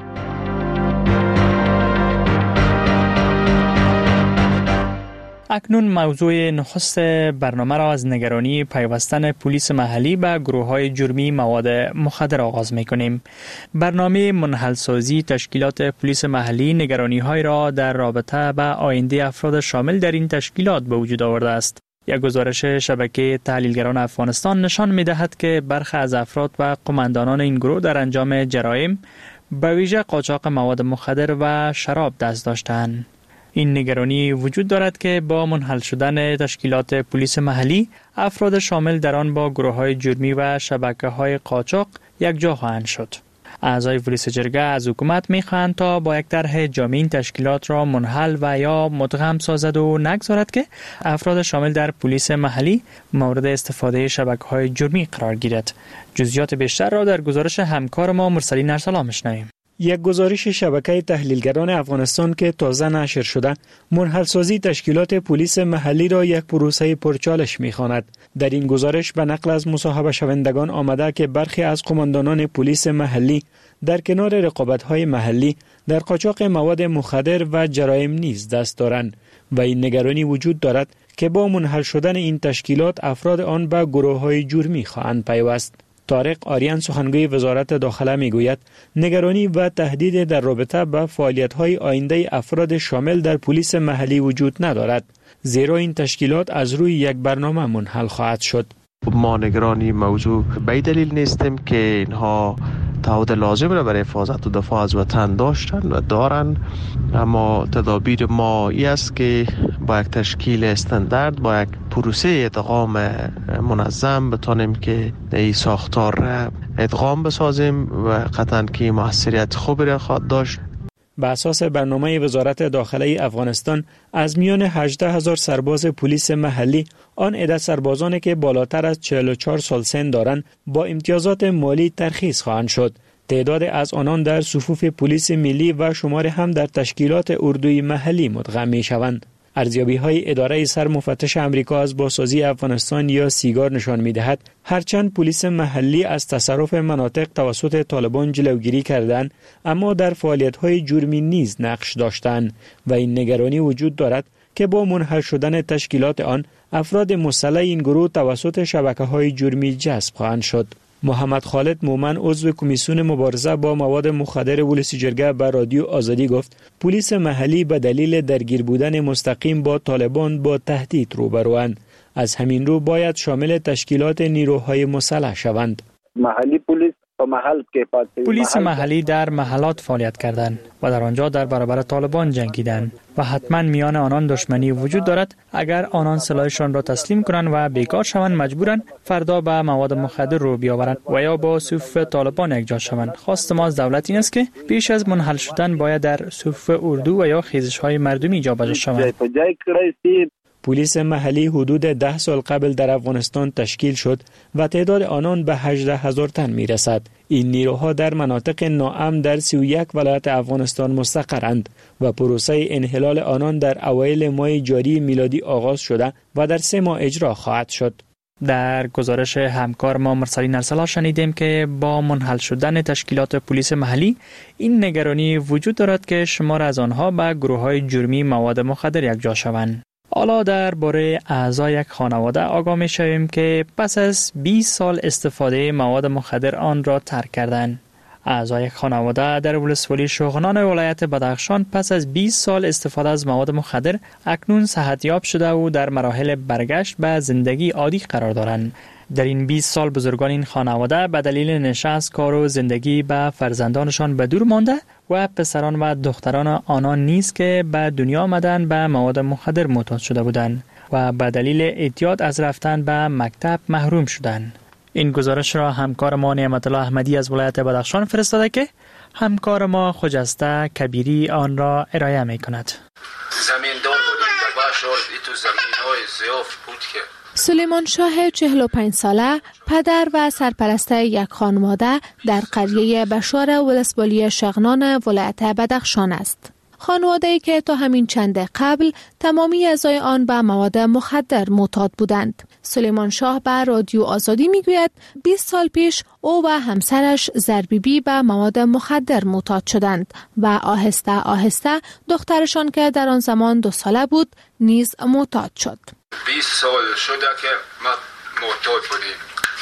اکنون موضوع نخست برنامه را از نگرانی پیوستن پلیس محلی به گروه‌های جرمی مواد مخدر آغاز می‌کنیم. برنامه منحل‌سازی تشکیلات پلیس محلی نگرانی‌های را در رابطه با آینده افراد شامل در این تشکیلات به وجود آورده است. یک گزارش شبکه تحلیلگران افغانستان نشان می‌دهد که برخی از افراد و قماندانان این گروه در انجام جرایم به ویژه قاچاق مواد مخدر و شراب دست داشتند. این نگرانی وجود دارد که با منحل شدن تشکیلات پلیس محلی افراد شامل در آن با گروه‌های جرمی و شبکه‌های قاچاق یک جا خواهند شد. اعضای پلیس جرگه از حکومت می‌خواهند تا با یک طرح جامع این تشکیلات را منحل و یا مدغم سازد و نگذارد که افراد شامل در پلیس محلی مورد استفاده شبکه‌های جرمی قرار گیرد. جزئیات بیشتر را در گزارش همکار ما مرسلین ارسلان می‌شنویم. یک گزارش شبکه تحلیلگران افغانستان که تازه نشر شده منحل‌سازی تشکیلات پلیس محلی را یک پروسه پرچالش می‌خواند. در این گزارش به نقل از مصاحبه شوندگان آمده که برخی از قماندانان پلیس محلی در کنار رقابت‌های محلی در قاچاق مواد مخدر و جرایم نیز دست دارند و این نگرانی وجود دارد که با منحل شدن این تشکیلات افراد آن به گروه‌های جرمی خواهند پیوست. طارق آریان سخنگوی وزارت داخله میگوید نگرانی و تهدید در رابطه با فعالیت‌های آینده افراد شامل در پلیس محلی وجود ندارد، زیرا این تشکیلات از روی یک برنامه منحل خواهد شد. ما نگرانی موضوع به دلیل نیستیم که اینها تعهد لازم را برای حفاظت و دفاع از وطن داشتن و دارن، اما تدابیر ما ای است که با یک تشکیل استاندارد با یک پروسه ادغام منظم بتانیم که این ساختار را ادغام بسازیم و قطعاً که موثریت خوبی را خواهد داشت. به اساس برنامه وزارت داخله افغانستان از میان 18,000 سرباز پلیس محلی آن عدد سربازانی که بالاتر از 44 سال سن دارند با امتیازات مالی ترخیص خواهند شد. تعداد از آنان در صفوف پلیس ملی و شمار هم در تشکیلات اردوی محلی مدغم می شوند. ارزیابی‌های اداره سرمفتش آمریکا از بازسازی افغانستان یا سیگار نشان می‌دهد هرچند پلیس محلی از تصرف مناطق توسط طالبان جلوگیری کردند، اما در فعالیت‌های جرمی نیز نقش داشتند و این نگرانی وجود دارد که با منحل شدن تشکیلات آن افراد مسلح این گروه توسط شبکه‌های جرمی جذب خواهند شد. محمد خالد مومن عضو کمیسیون مبارزه با مواد مخدر ولسی جرگه به رادیو آزادی گفت پلیس محلی به دلیل درگیر بودن مستقیم با طالبان با تهدید روبروند، از همین رو باید شامل تشکیلات نیروهای مسلح شوند. محلی پلیس پلیس محلی در محلات فعالیت کردند و در آنجا در برابر طالبان جنگیدند و حتما میان آنان دشمنی وجود دارد. اگر آنان سلاحشان را تسلیم کنند و بیکار شوند مجبورند فردا به مواد مخدر رو بیاورند و یا با صفوف طالبان یکجا شوند. خواست ما از دولت این است که پیش از منحل شدن باید در صفوف اردو و یا خیزش‌های مردمی جابجا شوند. پلیس محلی حدود 10 سال قبل در افغانستان تشکیل شد و تعداد آنان به 18,000 تن می رسد. این نیروها در مناطق ناامن در 31 ولایت افغانستان مستقرند و پروسه انحلال آنان در اوایل ماه جاری میلادی آغاز شده و در 3 ماه اجرا خواهد شد. در گزارش همکار ما مرسلین ارسلا شنیدیم که با منحل شدن تشکیلات پلیس محلی این نگرانی وجود دارد که شمار از آنها به گروه‌های جرمی مواد مخدر یکجا شوند. حالا درباره اعضای یک خانواده آگاه می‌شویم که پس از 20 سال استفاده مواد مخدر آن را ترک کردند. اعضای یک خانواده در ولسوالی شغنان ولایت بدخشان پس از 20 سال استفاده از مواد مخدر اکنون صحتیاب شده و در مراحل برگشت به زندگی عادی قرار دارند. در این 20 سال بزرگان این خانواده به دلیل نشست کار و زندگی به فرزندانشان به دور مانده و پسران و دختران آنان نیز که به دنیا آمدن به مواد مخدر معتاد شده بودند و به دلیل اعتیاد از رفتن به مکتب محروم شدند. این گزارش را همکار ما نعمت الله احمدی از ولایت بدخشان فرستاده که همکار ما خجسته کبیری آن را ارائه می کند. زمیندار بودیم در باشور تو زمین‌های زیاف بود که سلیمان شاه 45 ساله پدر و سرپرست یک خانواده در قریه بشار ولسوالی شغنان ولایت بدخشان است. خانواده‌ای که تا همین چند قبل تمامی اعضای آن به مواد مخدر معتاد بودند. سلیمان شاه به رادیو آزادی میگوید 20 سال پیش او و همسرش زربیبی به مواد مخدر معتاد شدند و آهسته آهسته دخترشان که در آن زمان 2 ساله بود نیز معتاد شد. 20 سال شده که ما معتاد بودیم.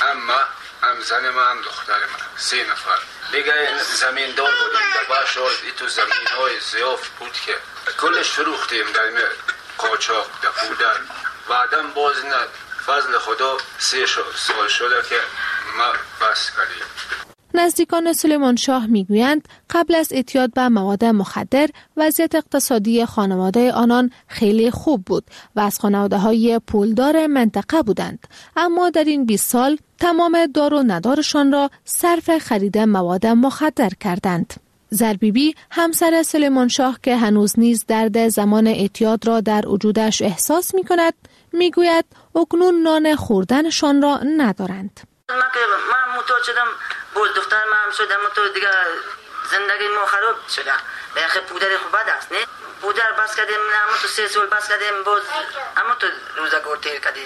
هم زن ما هم دختر ما 3 نفر. دیگه زمیندار بودیم در باشور تو زمین‌های زیاف بود که کلش فروختیم در قاچاق در پودر بعدم باز نه فضل خدا 3 سال شده که ما بس کردیم. نزدیکان سلیمان شاه میگویند قبل از اعتیاد به مواد مخدر وضعیت اقتصادی خانواده آنان خیلی خوب بود و از خانواده‌های پولدار منطقه بودند، اما در این 20 سال تمام دار و ندارشان را صرف خرید مواد مخدر کردند. زربیبی همسر سلیمان شاه که هنوز نیز درد زمان اعتیاد را در وجودش احساس می‌کند میگوید اکنون نان خوردنشان را ندارند. من معتاد شدم، باز دختر من شدم تو دیگه زندگی ما خراب شده. بخیر پودر خوب بد است نه؟ پودر بس کردیم، اما تو 3 سال بس کردیم، باز اما تو روزگار تیر کردیم.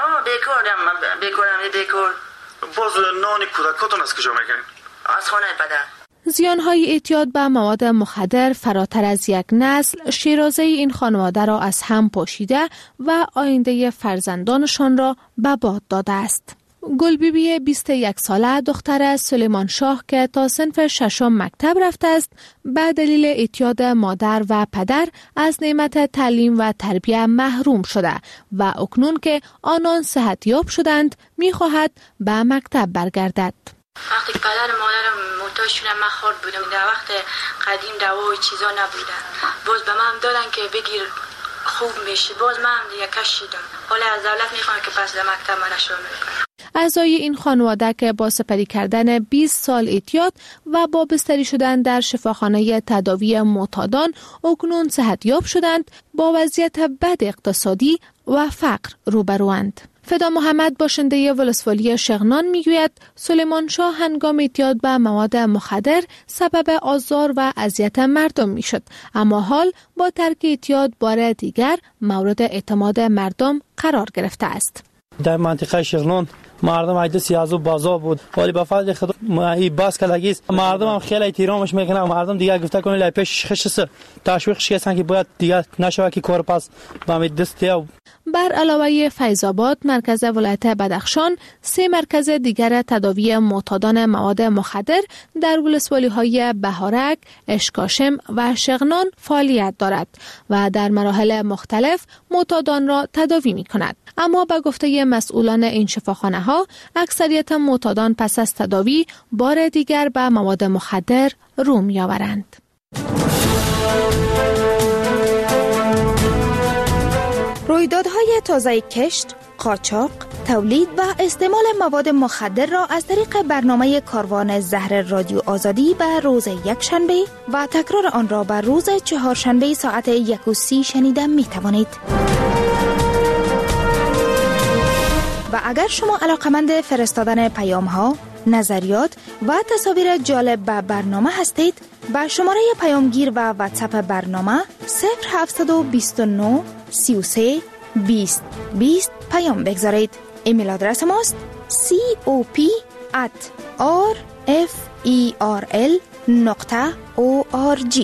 بیکارم. باز نان کودکاتون از کجا میگیرین؟ از خانه پدر. زیانهای اعتیاد به مواد مخدر فراتر از یک نسل شیرازه این خانواده را از هم پاشیده و آینده فرزندانشان را به باد داده است. گلبیبی 21 ساله دختر سلیمان شاه که تا صنف 6 مکتب رفته است به دلیل اعتیاد مادر و پدر از نعمت تعلیم و تربیت محروم شده و اکنون که آنان صحتیاب شدند می‌خواهد به مکتب برگردد. وقتی پدر مادرم معتاد شدن من خورد بودم، در وقت قدیم دوا و چیزا نبودن، باز به من دادن که بگیر خوب میشی، باز من دیگه کشیدم. حالا از دولت میخوام که پس در مکتب من شامل کنم. اعضای این خانواده که با سپری کردن 20 سال اعتیاد و با بستری شدن در شفاخانه تداوی معتادان اکنون صحتیاب شدند، با وضعیت بد اقتصادی و فقر روبروند. فدا محمد باشنده ولسوالی شغنان میگوید سلیمان شاه هنگام اعتیاد به مواد مخدر سبب آزار و اذیت مردم میشد، اما حال با ترک اعتیاد بار دیگر مورد اعتماد مردم قرار گرفته است. در منطقه شغنان مردم عید سیازو بازا بود، ولی به فضل خدا این باز کلاگیست مردم هم خیلی احترامش میکنن. مردم دیگه گفته کنه پیش خشس تشویقش کسان که باید دیگه نشوه که کار پس با می دسته. بر علاوه فیض‌آباد، مرکز ولایت بدخشان، 3 مرکز دیگر تداوی معتادان مواد مخدر در ولسوالی‌های بهارک، اشکاشم و شغنان فعالیت دارد و در مراحل مختلف معتادان را تداوی می‌کند. اما به گفته مسئولان این شفاخانه‌ها، اکثریت معتادان پس از تداوی بار دیگر به مواد مخدر رو می‌آورند. رویدادهای تازه کشت، قاچاق، تولید و استعمال مواد مخدر را از طریق برنامه کاروان زهر رادیو آزادی به روز یکشنبه و تکرار آن را به روز چهارشنبه ساعت 1:30 شنیده می توانید. و اگر شما علاقمند فرستادن پیام ها، نظریات و تصاویر جالب به برنامه هستید، با شماره پیامگیر و واتساپ برنامه 0729 33 20 20 پیام بگذارید. ایمیل آدرس ماست cop@rferl.org.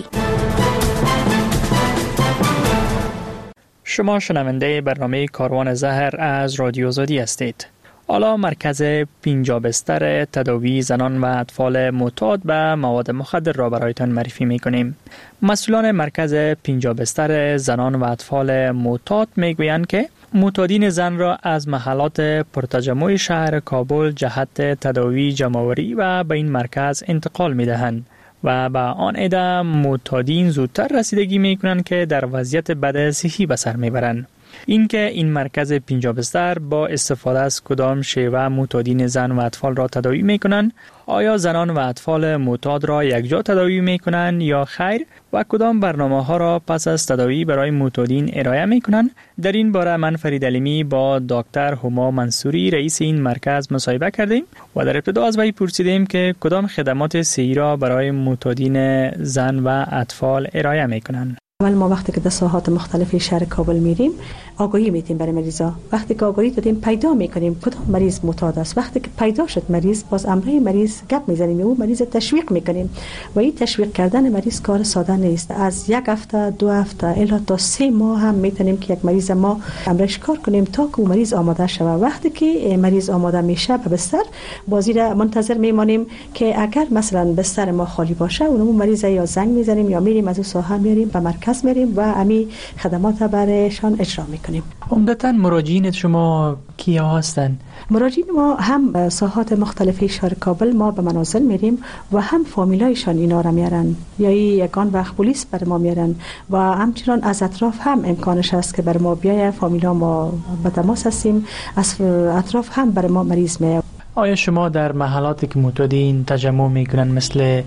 شما شنونده برنامه کاروان زهر از رادیو آزادی هستید. حالا مرکز 50 بستر تداوی زنان و اطفال معتاد به مواد مخدر را برایتان معرفی می‌کنیم. مسئولان مرکز 50 بستر زنان و اطفال معتاد می‌گویند که معتادین زن را از محلات پرتجمع شهر کابل جهت تداوی جمع‌آوری و به این مرکز انتقال می‌دهند و به آن عده معتادین زودتر رسیدگی می‌کنند که در وضعیت بد صحی به سر می‌برند. اینکه این مرکز 50 بستر با استفاده از کدام شیوه معتادین زن و اطفال را تداوی میکنند، آیا زنان و اطفال معتاد را یکجا تداوی میکنند یا خیر، و کدام برنامه ها را پس از تداوی برای معتادین ارائه میکنند، در این باره من فرید علیمی با دکتر هما منصوری رئیس این مرکز مصاحبه کردیم و در ابتدا از وی پرسیدیم که کدام خدمات صحی را برای معتادین زن و اطفال ارائه میکنند. اول ما وقتی که در ساحات مختلف شهر کابل میریم آگاهی میدیم برای مریضا. وقتی که آگاهی دادیم پیدا میکنیم کدام مریض معتاد است. وقتی که پیدا شد مریض، باز امره مریض گپ میزنیم، او مریض تشویق میکنیم و این تشویق کردن مریض کار ساده نیست. از 1 هفته 2 هفته الی تا 3 ماه هم میتونیم که یک مریض ما امرش کار کنیم تا که او مریض آماده شود. وقتی که مریض آماده میشه به بستر، بازی را منتظر میمانیم که اگر مثلا بستر ما خالی باشه اون مریض یا زنگ میزنیم یا میریم از اون ساحه میاریم به مرکز میریم و امی خدمات برایشان اجرا میکنیم. عمدتاً مراجعین شما کیا هستند؟ مراجعین ما هم ساحات مختلف شهر کابل ما به منازل میریم و هم فامیلایشان اینا را میارن یا یگان وقت پلیس بر ما میارن و همچنان از اطراف هم امکانش هست که بر ما بیای. فامیلا ما به تماس هستیم، از اطراف هم بر ما مریض میاد. آیا شما در محلاتی که معتادین تجمع میکنن مثل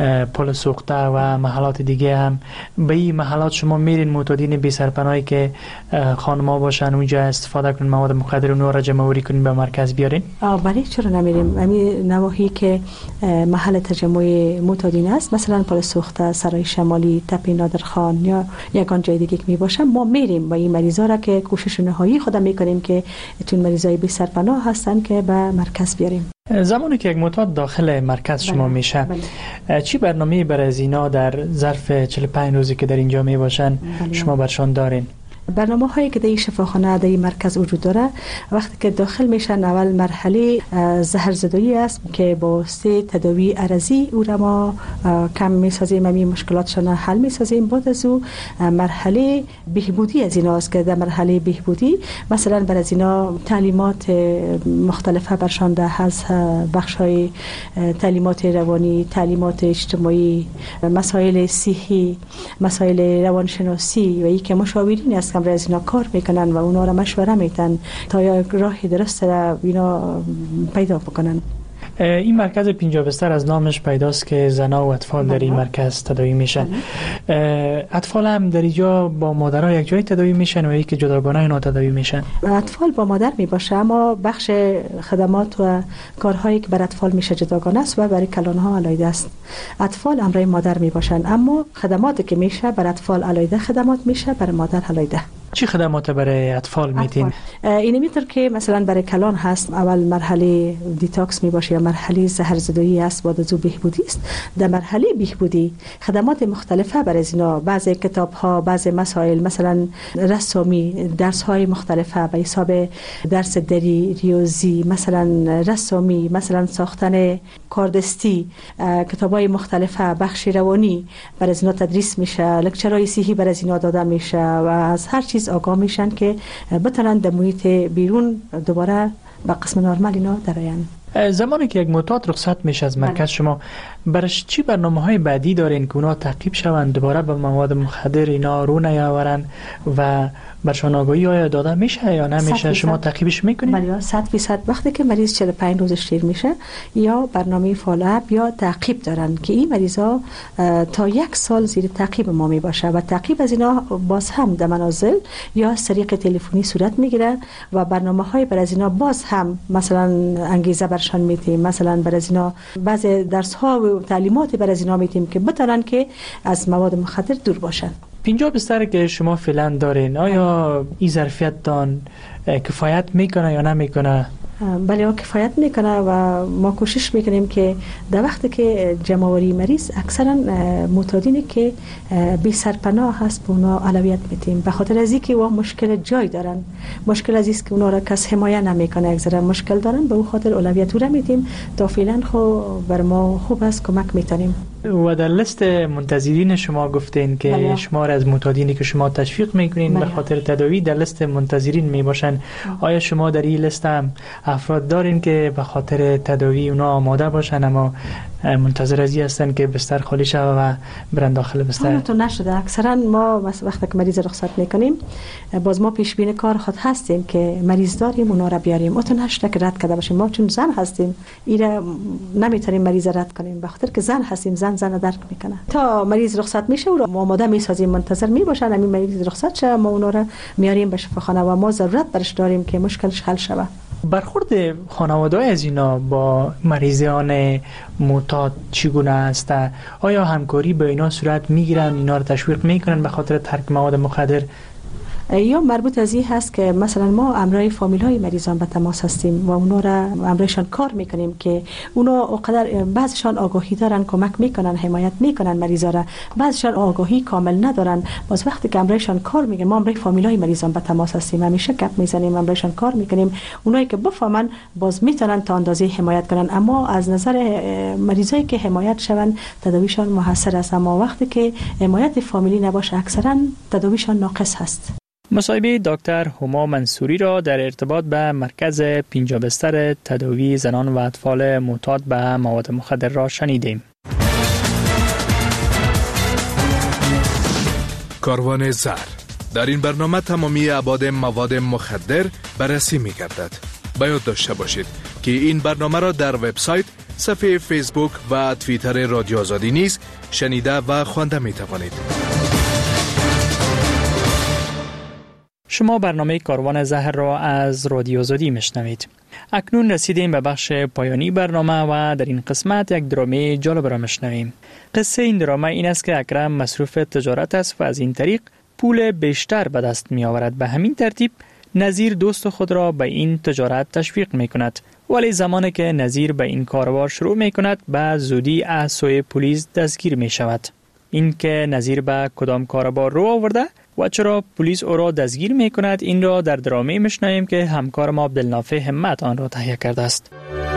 پل سوخته و محلات دیگه هم به این محلات شما میرین معتادین بی سرپناهی که خانما باشن اونجا استفاده کنن مواد مخدر اونها را جمع آوری کنین به مرکز بیارین؟ بله، چرا نمیریم؟ همین نواحی که محل تجمع معتادین است، مثلا پل سوخته، سرای شمالی، تپه نادرخان یا یگان جای دیگه که میباشن، ما میریم با این مریضا را که کوشش نهایی خودم میکنیم که چون مریضای بی سرپناه هستن که به مرکز بیاریم. زمانی که یک معتاد داخل مرکز شما میشه، چی برنامه‌ای برای اینا در ظرف 45 روزی که در اینجا می باشن شما برشان دارین؟ برنامه هایی که در این شفاخانه در این مرکز وجود داره، وقتی که داخل میشن اول مرحله زهرزدایی است که با 3 تداوی عرضی او را ما کم میسازیم، همین مشکلاتشان حل میسازیم. بعد از او مرحله بهبودی از اینا است که در مرحله بهبودی مثلا بر از اینا تعلیمات مختلفه برشان ده از بخش های تعلیمات روانی، تعلیمات اجتماعی، مسائل صحی، مسائل روانشناسی و ای که مشاورین است که از اینا کار میکنن و اونا را مشوره میتن تا یا راه درست را اینا پیدا بکنن. این مرکز 50 بستر از نامش پیداست که زنا و اطفال در این مرکز تداوی میشن. اطفال هم در اینجا با مادرها یک جای تداوی میشن و یکی جداگانه اینا تداوی میشن؟ اطفال با مادر میباشه، اما بخش خدمات و کارهایی که بر اطفال میشه جداگانه است و برای کلانها علیده است. اطفال امرای مادر میباشن، اما خدماتی که میشه بر اطفال علیده خدمات میشه، بر مادر علیده. چی خدمات برای اطفال میتین؟ این میتر که مثلا برای کلان هست، اول مرحله دیتاکس می باشه یا مرحله زهرزدایی است، بعد از او بهبودی است. در مرحله بهبودی خدمات مختلفه برای اینا، بعضی کتاب ها، بعضی مسائل، مثلا رسمی، درس های مختلفه به حساب درس دری، ریاضی، مثلا رسمی، مثلا ساختن کاردستی، کتاب های مختلفه، بخش روانی برای اینا تدریس میشه، لکچرهای صحی برای اینا داده میشه و از هر چیز آگاه میشن که بتونن در محیط بیرون دوباره به قسم نرمال اینا درآین. زمانی که یک معتاد رخصت میشه از مرکز شما، برش چی برنامه‌های بعدی دارین که اونا تعقیب شوند، دوباره به مواد مخدر اینا رو نیاورن و برشان آگاهی آیا داده میشه یا نمیشه؟ شما تعقیبش میکنید؟ بله 100%. وقتی که مریض 45 روزش تیر میشه یا برنامه فالوآپ یا تعقیب دارن که این مریضا تا 1 سال زیر تعقیب ما می باشه و تعقیب از اینا باز هم در منازل یا از طریق تلفنی صورت میگیره و برنامه‌های برای از اینا باز هم مثلا انگیزه برشان میتیم، مثلا برای از اینا بعض درس ها و تعلیمات برای از اینا میتیم که بتونن که از مواد مخدر دور باشن. 50 بستر که شما فعلا دارین، آیا این ظرفیت دان کفایت میکنه یا نمیکنه؟ بله کفایت میکنه و ما کوشش میکنیم که در وقتی که جمع‌آوری مریض اکثرا معتادینی که بی سرپناه هست به اونا اولویت میدیم، به خاطر از اینکه اون مشکل جای دارن، مشکل از است که اونا را کس حمایت نمیکنه، اکثرا مشکل دارن، به اون خاطر اولویت رو میدیم تا فعلا خو بر ما خوب است کمک میتونیم. و در لیست منتظرین شما گفتین که بله. شمار از معتادینی که شما تشویق میکنین بله. به خاطر تداوی در لیست منتظرین میباشن. آیا شما در این لیست هم افراد دارین که به خاطر تداوی اونا آماده باشن اما منتظر ازی هستن که بستر خالی شود و برن داخل بستر؟ تو نشده. اکثرا ما وقتی که مریض رخصت میکنیم باز ما پیش بین کار خود هستیم که مریض داریم اونا را بیاریم. تو نشده که رد کرده باشیم. ما چون زن هستیم ایره نمیتونیم مریض رد کنیم به خاطر که زن هستیم، زن درک میکنه. تا مریض رخصت میشه او را آماده میسازیم، منتظر میباشن همین مریض رخصت شه ما اونا را میاریم به شفاخانه و ما ضرورت برش داریم که مشکلش حل شه. برخورد خانواده‌های از اینا با مریضان معتاد چگونه است؟ آیا همکاری با اینا صورت میگیرن، اینا رو تشویق میکنن به خاطر ترک مواد مخدر؟ یا مربوط از این هست که مثلا ما امرای فامیل های مریضان به تماس هستیم و اونا را امرایشان کار میکنیم که اونا اونقدر بعضشان آگاهی دارن کمک میکنن، حمایت میکنن مریضا را، بعضشان آگاهی کامل ندارن. باز وقتی که امرایشان کار میکنن ما امرای فامیل های مریضان به تماس هستیم، همیشه گپ میزنیم، امرایشان کار میکنیم. اونایی که بفهمن باز میتونن تا اندازه حمایت کنن، اما از نظر مریضایی که حمایت شون تداویشان موثر است، اما وقتی که حمایت فامیلی نباشه اکثرا تداویشان ناقص هست. مصاحبه دکتر هما منصوری را در ارتباط به مرکز 50 بستر تداوی زنان و اطفال معتاد به مواد مخدر را شنیدیم. کاروان زهر. در این برنامه تمامی ابعاد مواد مخدر بررسی می گردد. باید داشته باشید که این برنامه را در وبسایت، صفحه فیسبوک و توییتر رادیو آزادی نیز شنیده و خوانده می توانید. شما برنامه کاروان زهر را از رادیو آزادی میشنوید. اکنون رسیدیم به بخش پایانی برنامه و در این قسمت یک درامه جالب را میشنویم. قصه این درامه این است که اکرم مصروف تجارت است و از این طریق پول بیشتر به دست می آورد. به همین ترتیب نظیر دوست خود را به این تجارت تشویق می کند. ولی زمانی که نظیر به این کاروبار شروع می کند به زودی از سوی پلیس دستگیر می شود. این که نظیر به کدام کاروبار رو آورده و چرا پلیس او را دستگیر می کند این را در درامه میشنویم که همکار ما عبدالنافع همت آن را تهیه کرده است.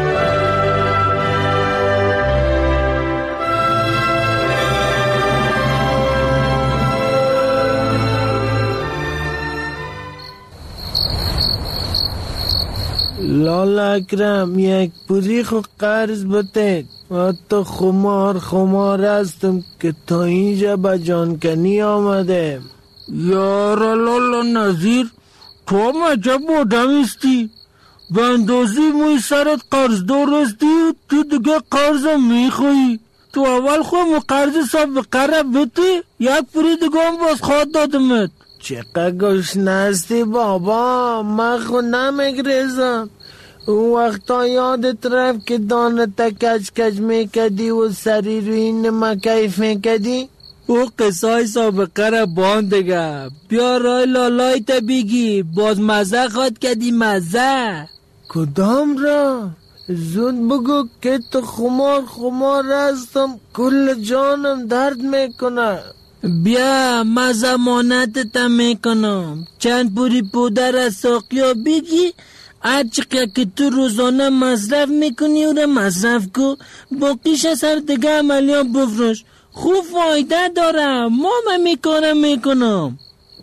لالا اکرم یک پولی خو قرض بده. حتی خمار هستم که تا اینجا به جانکنی آمده. یارا لالا نظیر تو هم عجب آدم استی. به اندازی موی سرت قرض دارستی تو دیگه قرضم میخوایی. تو اول خواهم قرض سب قرب بده یک پولی دیگه هم باز خواهد دادمت. چقدر گشنه هستی بابا، من خود نمیگریزم. اون وقتا یادت رفت که دانه تا کچ میکدی و سری روی این مکیف میکدی؟ او قصای سابقه را باندگه. بیا رای لالای تا بگی، باز مزه خواد کدی مزه. کدام را؟ زود بگو که تو خمار هستم، کل جانم درد میکنه. بیا من ضمانت تا میکنم. چند پوری پودر از ساقیا بگی، هر چقدر که تو روزانه مصرف میکنی او را مصرف کو، باقیش از هر دیگه عملیات بفروش. خوب فایده داره، ما میکنم.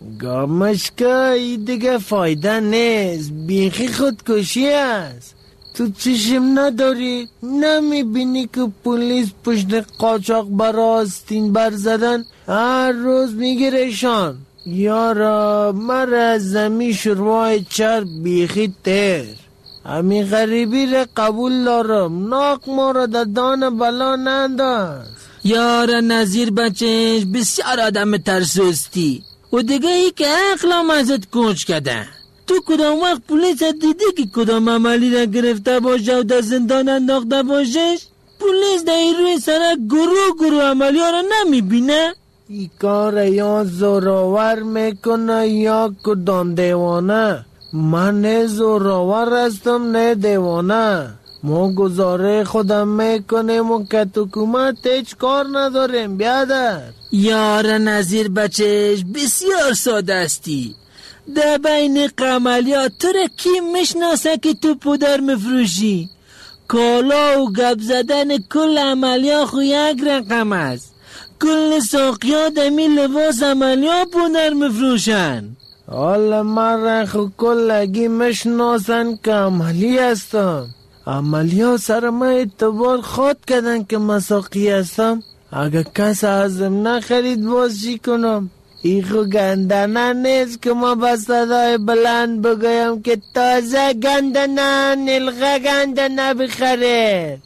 گامشکا این دیگه فایده نیست، بیخی خودکشی است. تو چشم نداری؟ نمیبینی که پلیس پشت قاچاق برا آستین بر زدن هر روز میگیرشان؟ یارا مرا از زمین شروع چرب بیخی تیر. همین غریبی را قبول دارم، ناک ما را در دان بلا ننداز. یارا نظیر بچهش بسیار آدم ترسوستی و دیگه ای که عقلم ازت کوچ کده. تو کدام وقت پلیس دیدی که کدام عملی را گرفته باشه و در زندان انداخته باشش؟ پلیس در این روی سرک گروه عملی ها را نمیبینه؟ ای کار یا زوراور میکنه یا کدام دیوانه. من نه زوراور هستم نه دیوانه. ما گزاره خودم میکنیم و که حکومت هیچ کار نداریم. بیادر یار نظیر بچهش بسیار ساده استی. در بین عملیات تو را کی میشناسه که تو پودر مفروشی؟ کالا و گپ زدن کل عملیات خو یک رقم است. کل ساقیا دمی لباس عملیات پودر مفروشن. حالا من را خو کلگی میشناسن که عملی هستم. عملیات سر من اعتبار خواد کردن که مساقی هستم. اگه کس ازم نخرید باز چی کنم؟ ایخو گندنه نیست که ما با صدای بلند بگویم که تازه گندنه نلغه گندنه بخرید.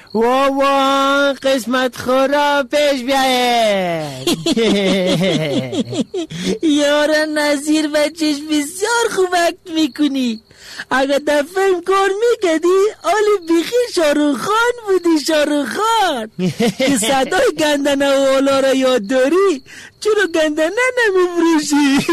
وا قسمت خورا پیش بیاید. یارا نظیر بچهش بسیار خوب اکت میکنی. اگر در فیلم کار میکردی آلی بیخی شاروخ خان بودی. شاروخ خان که صدای گندنه و اولا را یاد داری، چرا گندنه نمیفروشی؟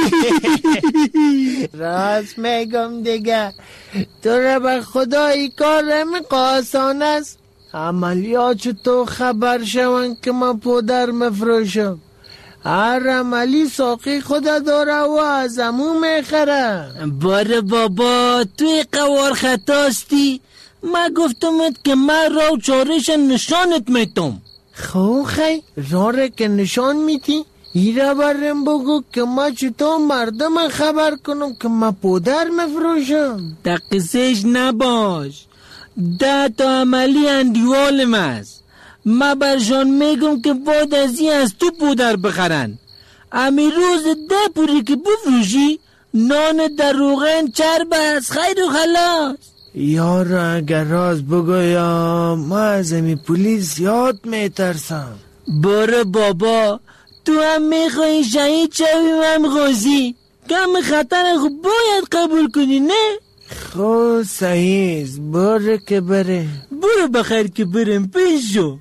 راست میگم دیگه. تو را به خدای کار آسان است. عملیات تو خبر شون که من پودر مفروشم. هر عملی ساقی خود داره و از امو میخره. باره بابا توی قوار خطاستی. من گفتمت که من را و چارش نشانت میتم. خی راره که نشان میتی؟ ایره برم بگو که ما چطور مردم خبر کنم که من پودر مفروشم. در قصهش نباش. 10 تا عملی اندیوالم است. ما برشان میگم که باید از این از تو پودر بخرن. امی روز 10 پوری که بفروشی نان در روغن چرب است. خیر و خلاص. یارا اگر راز بگویم ما از امی پولیس یاد میترسم. باره بابا تو هم میخوایی شهید شویم هم غازی. کم خطر خوب باید قبول کنی نه؟ خب صحیح باره که بره. برو بخیر که برم پیش شو.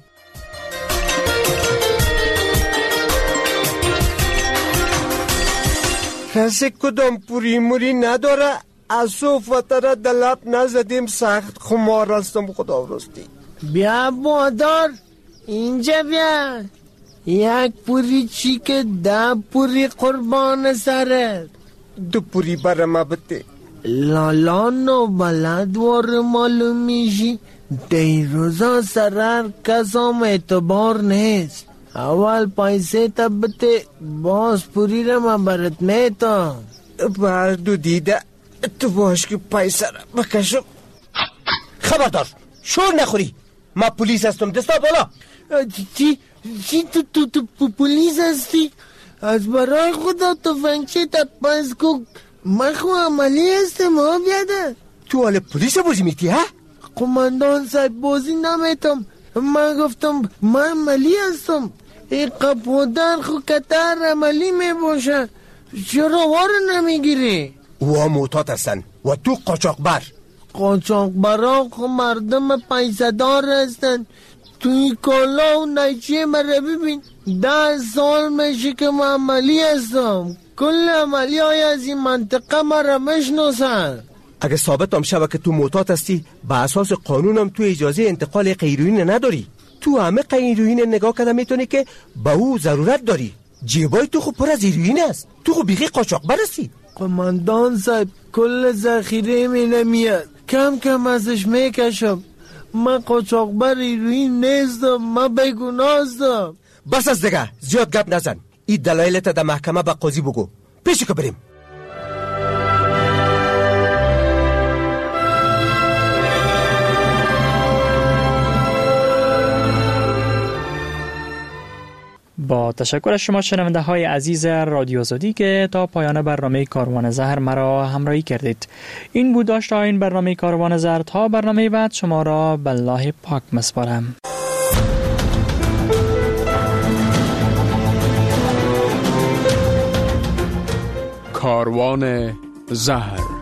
کسی کدام پوری موری نداره. از صوفت را دلب نزدیم، سخت خمار هستم. خدا راستی بیا بادار اینجا بیا. یک پوری چی که 10 پوری قربان سرت. 2 پوری برای ما بده. لالان و بلد وار معلوم میشی. دیروزا سرر کسام اعتبار نیست. اول پیسه تا بده باز پوری را من برات میتم. بردو دیده تو باش که پیسه را بکشم. خبردار شور نخوری. ما پولیس هستم. دستا بالا. چی تو پولیس هستی؟ از برای خدا تفنگچه تا پس کو. من خو عملی هستم ها بیاده. تو حال پولیس بازی میتی ها؟ قماندان صاحب بازی نمیتم. من گفتم من عملی هستم. این قپودر خو کتر عملی میباشه. چرا وار نمیگیری؟ او موتات هستن و تو قاچاقبر. قاچاقبرا خو مردم پیسه دار هستن. توی کالا و نیچه مرا ببین. 10 سال میشه که من عملی هستم. کل عملی های از این منطقه مرا میشناسن. اگه ثابت هم شود که تو معتاد هستی، به اساس قانون هم تو اجازه انتقال هیروئین نداری. تو همه هیروئین نگاه کرده میتونی که به او ضرورت داری. جیبای تو خوب پر از هیروئین است. تو خوب بیخی قاچاقبر هستی. قماندان صاحب کل ذخیره می نمیاد، کم کم ازش میکشم. من قاچاقبر هیروئین نیستم، من بیگناه هستم. بس از دیگه زیاد گپ نزن. این دلایلت در محکمه به قاضی بگو. پیشی که بریم. با تشکر از شما شنونده های عزیز رادیو آزادی که تا پایان برنامه کاروان زهر مرا همراهی کردید. این بود داشته این برنامه کاروان زهر. تا برنامه بعد شما را به الله پاک مسپارم. کاروان زهر.